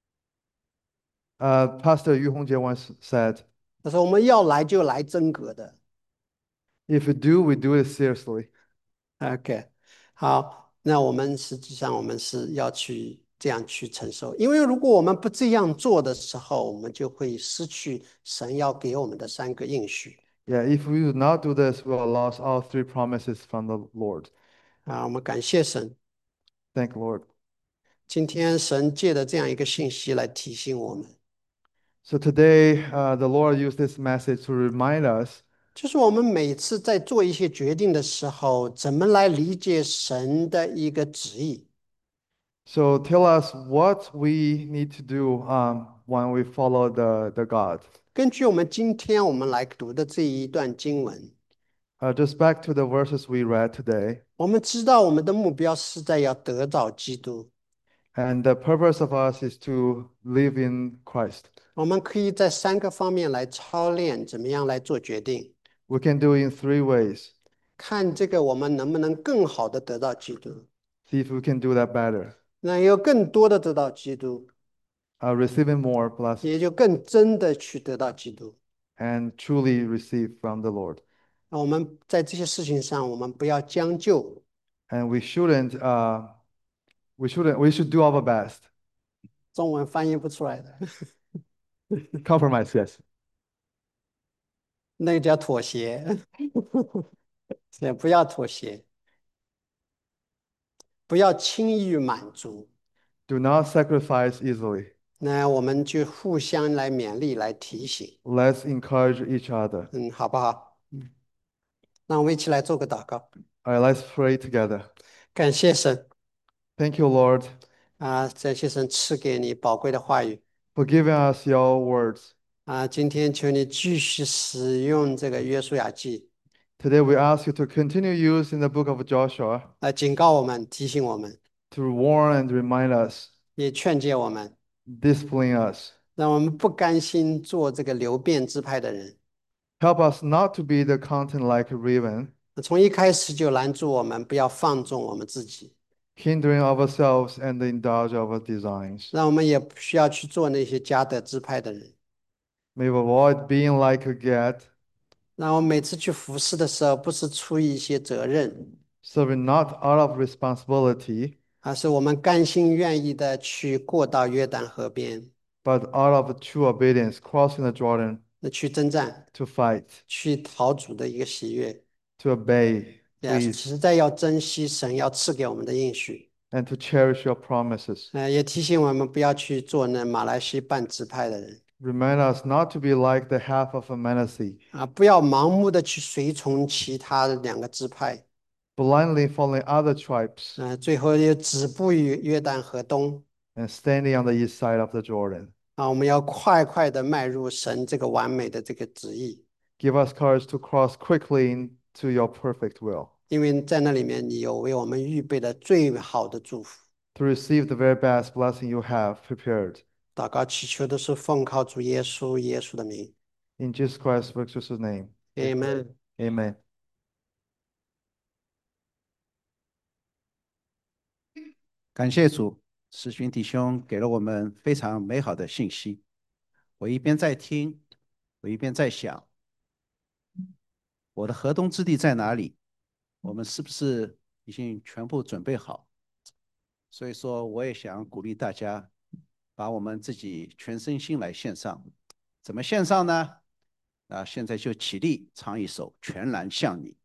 Uh, Pastor Yu Hongjie once said, 他说我们要来就来真格的。 "If we do, we do it seriously." OK，好，那我们实际上我们是要去这样去承受，因为如果我们不这样做的时候，我们就会失去神要给我们的三个应许。 Yeah, if we do not do this, we will lose all three promises from the Lord. 啊，我们感谢神， Thank Lord. 今天神借的这样一个信息来提醒我们， So today, uh, the Lord used this message to remind us. 就是我们每次在做一些决定的时候，怎么来理解神的一个旨意。 So tell us what we need to do um, when we follow the, the God. 根据我们今天我们来读的这一段经文， Uh, just back to the verses we read today. 我们知道我们的目标是在要得到基督。 And the purpose of us is to live in Christ. 我们可以在三个方面来操练，怎么样来做决定， We can do it in three ways. 看这个我们能不能更好的得到基督， See if we can do that better. 那有更多的得到基督， Uh, receiving more blessings 也就更真的去得到基督。 and truly receive from the Lord. 那我们在这些事情上，我们不要将就， And we shouldn't, uh, we shouldn't, we should do our best. 中文翻译不出来的， Compromise, yes. 那个叫妥协。 也不要妥协，不要轻易满足。 Do not sacrifice easily. 那我们就互相来勉励，来提醒， Let's encourage each other. 嗯，好不好？嗯，那我们一起来做个祷告， All right, let's pray together. 感谢神 Thank you, Lord, 啊，感谢神赐给你宝贵的话语 for giving us your words. 啊，今天求你继续使用这个约书亚记 Today we ask you to continue using the book of Joshua 来警告我们、提醒我们， to warn and remind us, 也劝诫我们， discipline us. 让我们不甘心做这个流变支派的人， Help us not to be the content like a raven, 从一开始就拦住我们，不要放纵我们自己， hindering ourselves and indulge our designs. 让我们也不需要去做那些加德支派的人。 May we avoid being like a Gad, 让我每次去服侍的时候，不是出于一些责任， serving not out of responsibility, 而是我们甘心愿意的去过到约旦河边， but out of true obedience, crossing the Jordan 那去征战， to fight, 去讨主的一个喜悦。 to obey, 也 please, 实在要珍惜神要赐给我们的应许。 and to cherish your promises. 呃，也提醒我们不要去做那马来西半支派的人 Remind us not to be like the half of a Manasseh, 啊，不要盲目的去随从其他的两个支派， blindly following other tribes 呃，最后又止步于约旦河东 and standing on the east side of the Jordan. 啊。我们要快快的迈入神这个完美的这个旨意， Give us courage to cross quickly into your perfect will, 因为在那里面你有为我们预备的最好的祝福。 to receive the very best blessing you have prepared. 祷告祈求的是奉靠主耶稣耶稣的名 In Jesus Christ's precious name, we pray. ，Amen。 Amen. 感谢主，世勋弟兄给了我们非常美好的信息。我一边在听，我一边在想，我的河东之地在哪里？我们是不是已经全部准备好？所以说，我也想鼓励大家，把我们自己全身心来献上。怎么献上呢？啊，现在就起立，唱一首《全然像你》。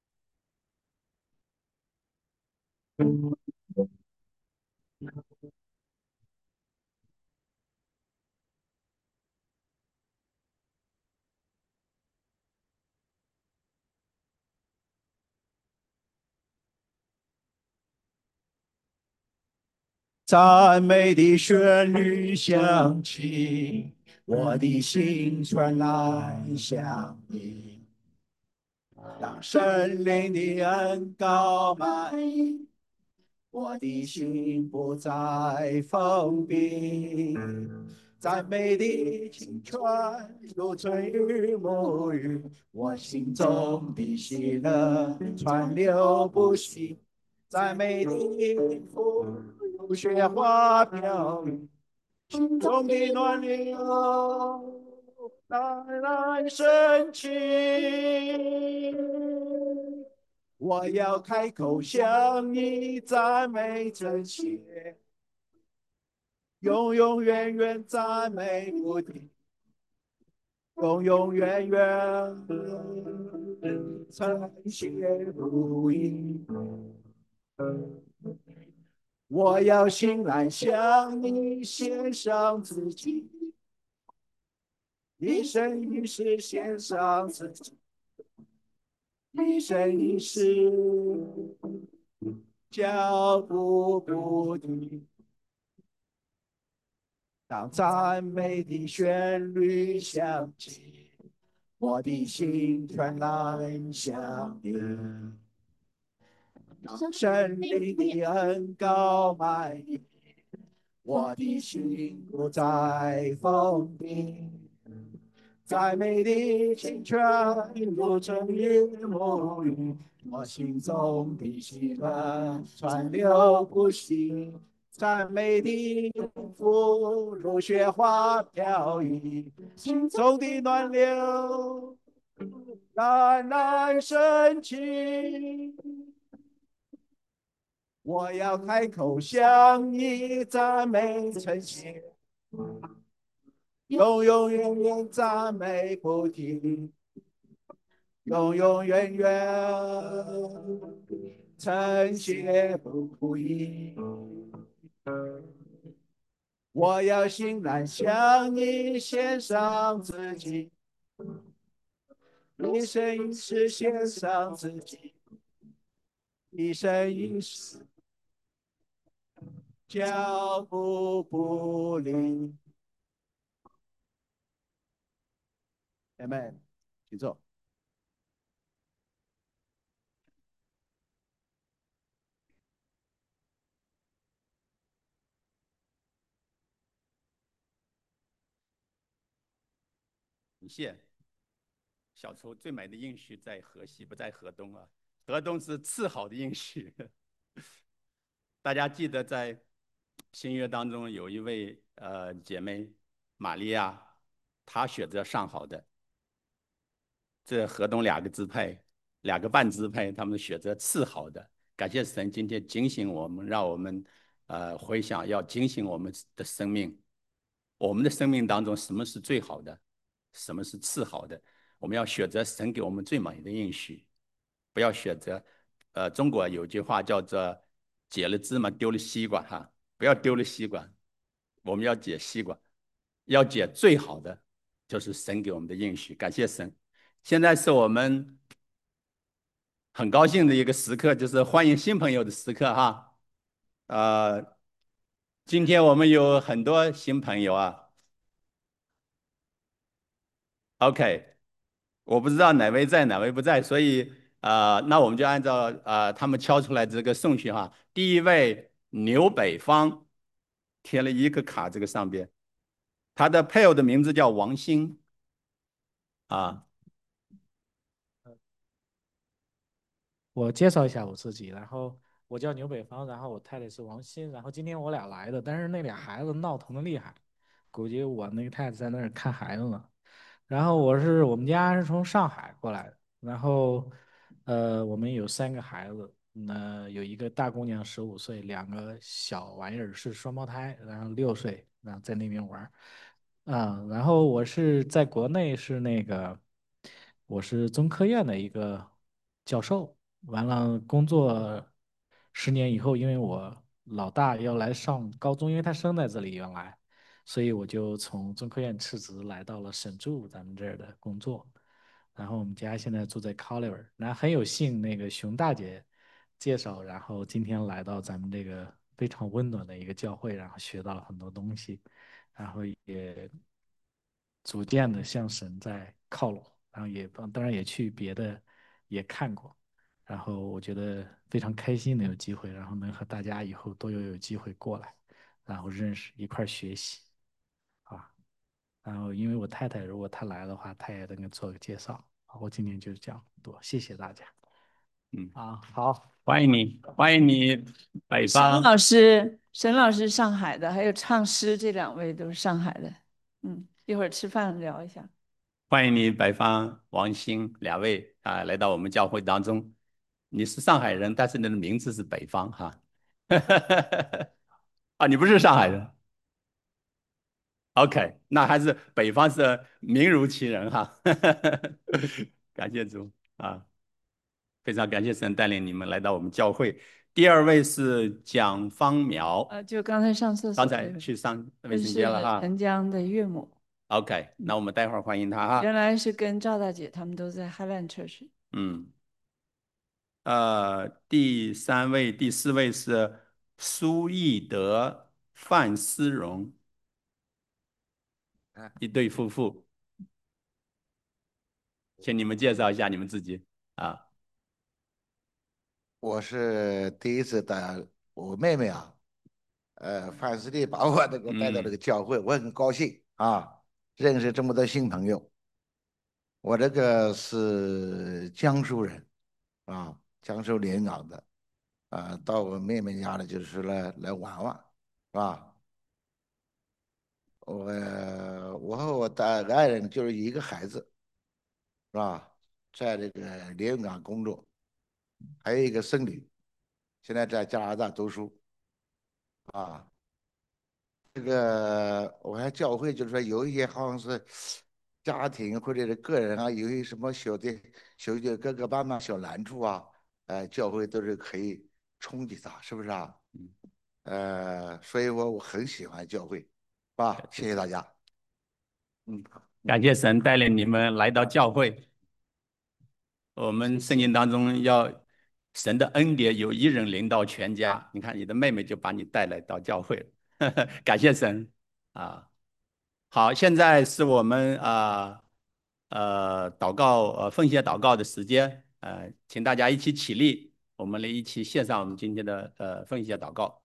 赞美的旋律响起，我的心全然向你。当神灵的恩膏满溢，我的心不再封闭。赞美的清泉如春雨沐浴，我心中的喜乐川流不息。赞美的福如雪花飘逸，心中的暖流淡然升起。我要开口向你赞美真切，永永远远赞美不停，永永远远称谢如意。我要欣然向你献上自己，一生一世献上自己，一生一世脚步不停。当赞美的旋律响起，我的心全然向你。当神灵的恩膏满溢，我的心不再封闭。再美的清泉如春雨沐浴，我心中的喜乐川流不息。赞美的福如雪花飘逸，心中的暖流冉冉升起。我要开口向你赞美称谢，永永远远赞美不停， 永永远远，称谢不已。我要欣然向你献上自己，一生一世献上自己，一生一世脚步不离。Amen，请坐。感谢小丑最美的应许在河西，不在河东啊。河东是次好的应许。大家记得在新约当中有一位呃姐妹玛利亚，她选择上好的。这河东两个支派，两个半支派，他们选择次好的。感谢神，今天警醒我们，让我们呃回想，要警醒我们的生命。我们的生命当中，什么是最好的，什么是次好的？我们要选择神给我们最美的应许，不要选择。呃，中国有句话叫做“捡了芝麻丢了西瓜”哈，不要丢了西瓜，我们要捡西瓜，要捡最好的，就是神给我们的应许。感谢神。现在是我们很高兴的一个时刻，就是欢迎新朋友的时刻哈。呃，今天我们有很多新朋友啊。OK，我不知道哪位在，哪位不在，所以呃，那我们就按照呃他们敲出来这个顺序哈。第一位牛北方贴了一个卡，这个上边，他的配偶的名字叫王鑫啊。 我介绍一下我自己，然后我叫牛北方，然后我太太是王鑫，然后今天我俩来的，但是那俩孩子闹腾的厉害，估计我那个太太在那儿看孩子呢。然后我是我们家是从上海过来的，然后呃我们有三个孩子，那有一个大姑娘十五岁，两个小玩意儿是双胞胎，然后六岁，然后在那边玩儿。啊，然后我是在国内是那个，我是中科院的一个教授，完了工作十年以后，因为我老大要来上高中，因为他生在这里原来，所以我就从中科院辞职来到了沈筑咱们这儿的工作。然后我们家现在住在 Collier，然后很有幸那个熊大姐介绍，然后今天来到咱们这个非常温暖的一个教会，然后学到了很多东西。然后也逐渐的向神在靠拢，然后也当然也去别的也看过，然后我觉得非常开心能有机会，然后能和大家以后都有有机会过来，然后认识一块学习啊，然后因为我太太如果她来的话，她也能给做个介绍。好，我今天就讲多，谢谢大家。 嗯， 啊，好， 欢迎你，欢迎你，北方。 沈老师，沈老师上海的，还有唱诗这两位都是上海的。嗯，一会儿吃饭聊一下。 欢迎你，北方王鑫两位啊，来到我们教会当中。你是上海人，但是你的名字是北方哈。啊，你不是上海人？OK，那还是北方是名如其人哈。感谢主啊，非常感谢神带领你们来到我们教会。第二位是蒋方苗， 呃，就刚才上厕所刚才那位， 去上卫这生间了是哈。 陈江的岳母， OK，那我们待会儿欢迎他哈。 原来是跟赵大姐他们都在 Highland Church。 嗯。呃，第三位、第四位是苏义德、范思荣一对夫妇，请你们介绍一下你们自己啊。 我是第一次带我妹妹啊，呃，范师弟把我那个带到这个嗯教会，我很高兴啊，认识这么多新朋友。我这个是江苏人啊，江苏连云港的啊，到我妹妹家呢，就是来来玩玩，是吧？我我和我的爱人就是一个孩子，是吧？在这个连云港工作，还有一个孙女，现在在加拿大读书啊。这个我还教会就是说有一些好像是家庭或者是个人啊，有一什么小的、小的各个班嘛小难处啊，呃，教会都是可以冲击他，是不是啊？呃，所以我我很喜欢教会，啊，谢谢大家。 嗯，感谢神带领你们来到教会。我们圣经当中要神的恩典有一人领导全家，你看你的妹妹就把你带来到教会了，感谢神啊！好，现在是我们啊呃祷告呃奉献祷告的时间，呃，请大家一起起立，我们来一起献上我们今天的呃奉献祷告。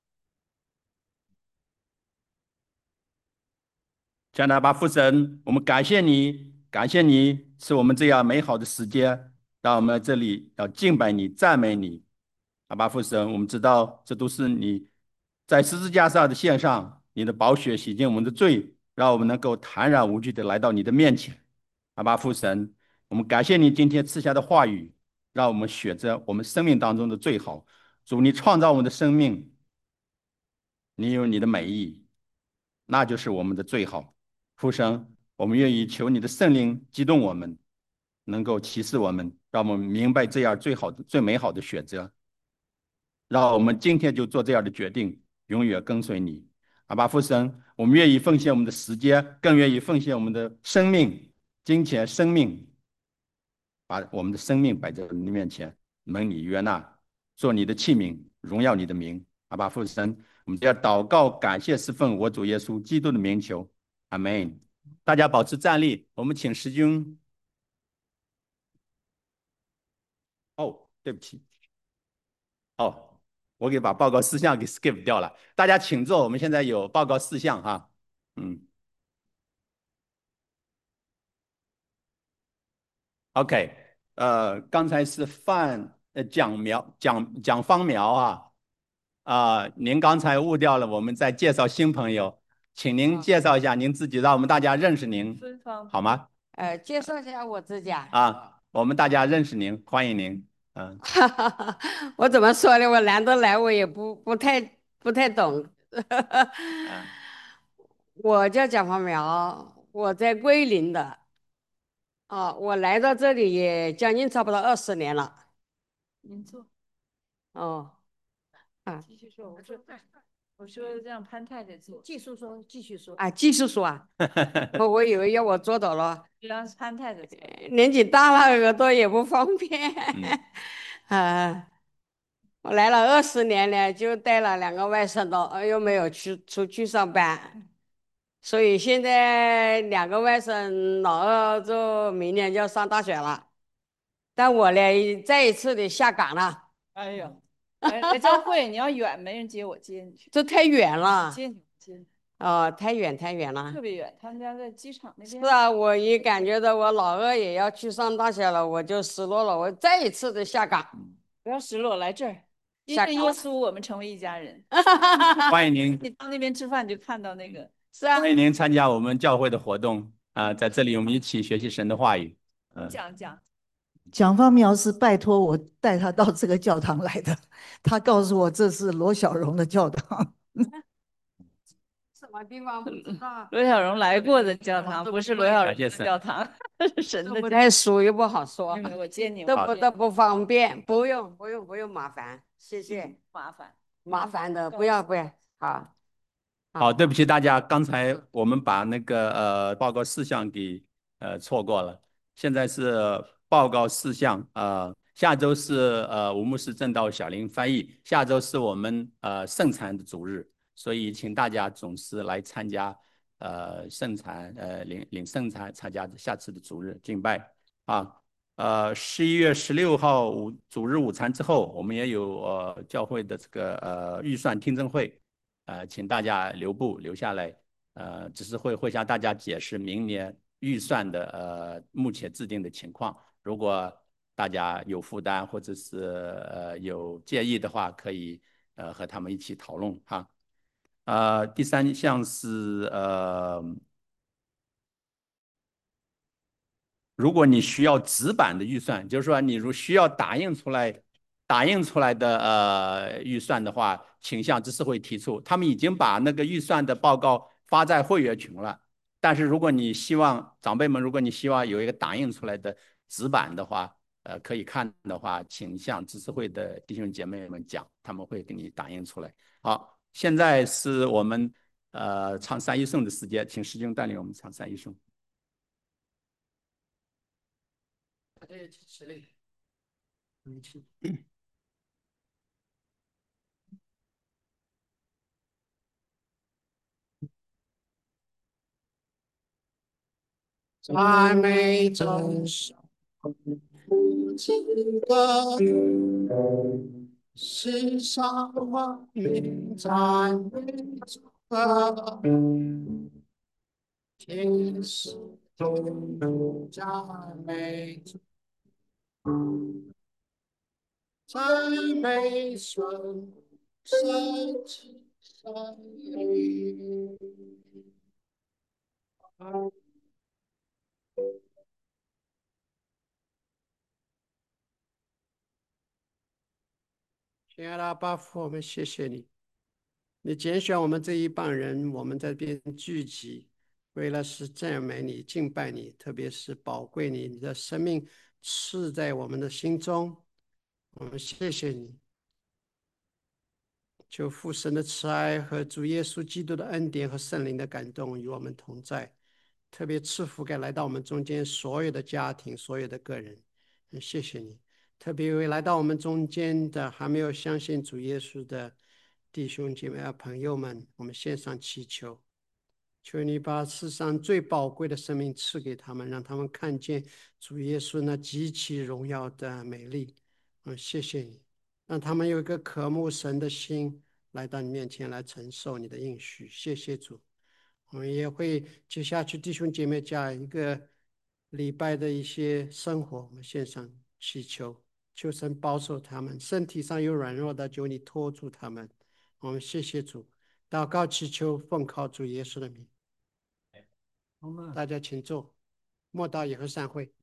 加拿大父神，我们感谢你，感谢你是我们这样美好的时间，让我们在这里要敬拜你、赞美你。阿爸父神，我们知道这都是你在十字架上的献上，你的宝血洗净我们的罪，让我们能够坦然无惧的来到你的面前。阿爸父神，我们感谢你今天赐下的话语，让我们选择我们生命当中的最好。主，你创造我们的生命，你有你的美意，那就是我们的最好。父神，我们愿意求你的圣灵激动我们，能够启示我们，让我们明白这样最好的、最美好的选择。让我们今天就做这样的决定，永远跟随你。阿爸父神，我们愿意奉献我们的时间，更愿意奉献我们的生命、金钱、生命，把我们的生命摆在你面前，蒙你悦纳，做你的器皿，荣耀你的名。阿爸父神，我们要祷告、感谢、侍奉我主耶稣基督的名求。阿门。大家保持站立，我们请时君。哦，对不起。哦，我给把报告事项给 skip 掉了。大家请坐，我们现在有报告事项哈。嗯。OK，呃，刚才是范呃蒋苗蒋蒋方苗啊。啊，您刚才误掉了，我们在介绍新朋友，请您介绍一下您自己，让我们大家认识您，好吗？ 呃，介绍一下我自己啊。 啊，我们大家认识您，欢迎您。嗯， 我怎么说呢？我难得来，我也不不太不太懂。我叫蒋方苗，我在桂林的。哦，我来到这里也将近差不多二十年了。 您坐。 哦，啊， 继续说，我说我说让潘太太坐。 继续说，继续说。啊，继续说啊。我我以为要我坐倒了。 让潘太太坐。 年纪大了，耳朵也不方便。 嗯、 啊，我来了二十年了，就带了两个外甥的，又没有去出去上班，所以现在两个外甥，老二就明年就要上大学了，但我呢再一次的下岗了。 哎呀，来来教会你要远，没人接我接你去。 这太远了。 接你接你。 哦，太远太远了。 特别远，他们家在机场那边。 是啊，我一感觉到我老二也要去上大学了，我就失落了，我再一次的下岗。 不要失落，来这儿。因为耶稣，我们成为一家人。 欢迎您。 你到那边吃饭就看到那个。 是啊。 欢迎您参加我们教会的活动啊、呃，在这里我们一起学习神的话语。 嗯，讲讲。 蒋方苗是拜托我带他到这个教堂来的，他告诉我这是罗小荣的教堂。 什么地方不知道？ 罗小荣来过的教堂，不是罗小荣的教堂，是神的。 不太熟又不好说。 我接你。 都不都不方便，不用不用不用麻烦，谢谢。 麻烦麻烦的，不要不要。好。 好，对不起大家，刚才我们把那个呃报告事项给呃错过了。现在是报告事项，呃，下周是呃吴牧师正道小林翻译，下周是我们呃圣餐的主日，所以请大家总是来参加呃圣餐，呃领领圣餐，参加下次的主日敬拜啊。呃，十一月十六号午主日午餐之后，我们也有呃教会的这个呃预算听证会。呃，请大家留步留下来，呃，只是会会向大家解释明年预算的呃目前制定的情况。如果大家有负担或者是呃有建议的话，可以呃和他们一起讨论哈。呃，第三项是呃，如果你需要纸版的预算，就是说你如需要打印出来。打印出来的呃预算的话，请向执事会提出。他们已经把那个预算的报告发在会员群了， 但是如果你希望长辈们，如果你希望有一个打印出来的纸板的话，呃，可以看的话，请向知识会的弟兄姐妹们讲，他们会给你打印出来。好，现在是我们呃唱三一颂的时间，请师兄带领我们唱三一颂。 大家一起起立，一起。赞美真神，父子的世上万民赞美主，天使都赞美主，赞美神，神之神。亲爱的阿爸父，我们谢谢你，你拣选我们这一帮人，我们在这边聚集，为了是赞美你、敬拜你，特别是宝贵你，你的生命赐在我们的心中。我们谢谢你，求父神的慈爱和主耶稣基督的恩典和圣灵的感动与我们同在，特别赐福给来到我们中间所有的家庭、所有的个人。谢谢你。特别为来到我们中间的还没有相信主耶稣的弟兄姐妹和朋友们，我们献上祈求，求你把世上最宝贵的生命赐给他们，让他们看见主耶稣那极其荣耀的美丽。嗯，谢谢你，让他们有一个渴慕神的心，来到你面前来承受你的应许。谢谢主。我们也会接下去弟兄姐妹家一个礼拜的一些生活，我们献上祈求，求神保守他们，身体上有软弱的，求你托住他们。我们谢谢主，祷告祈求，奉靠主耶稣的名。大家请坐，默祷以后散会。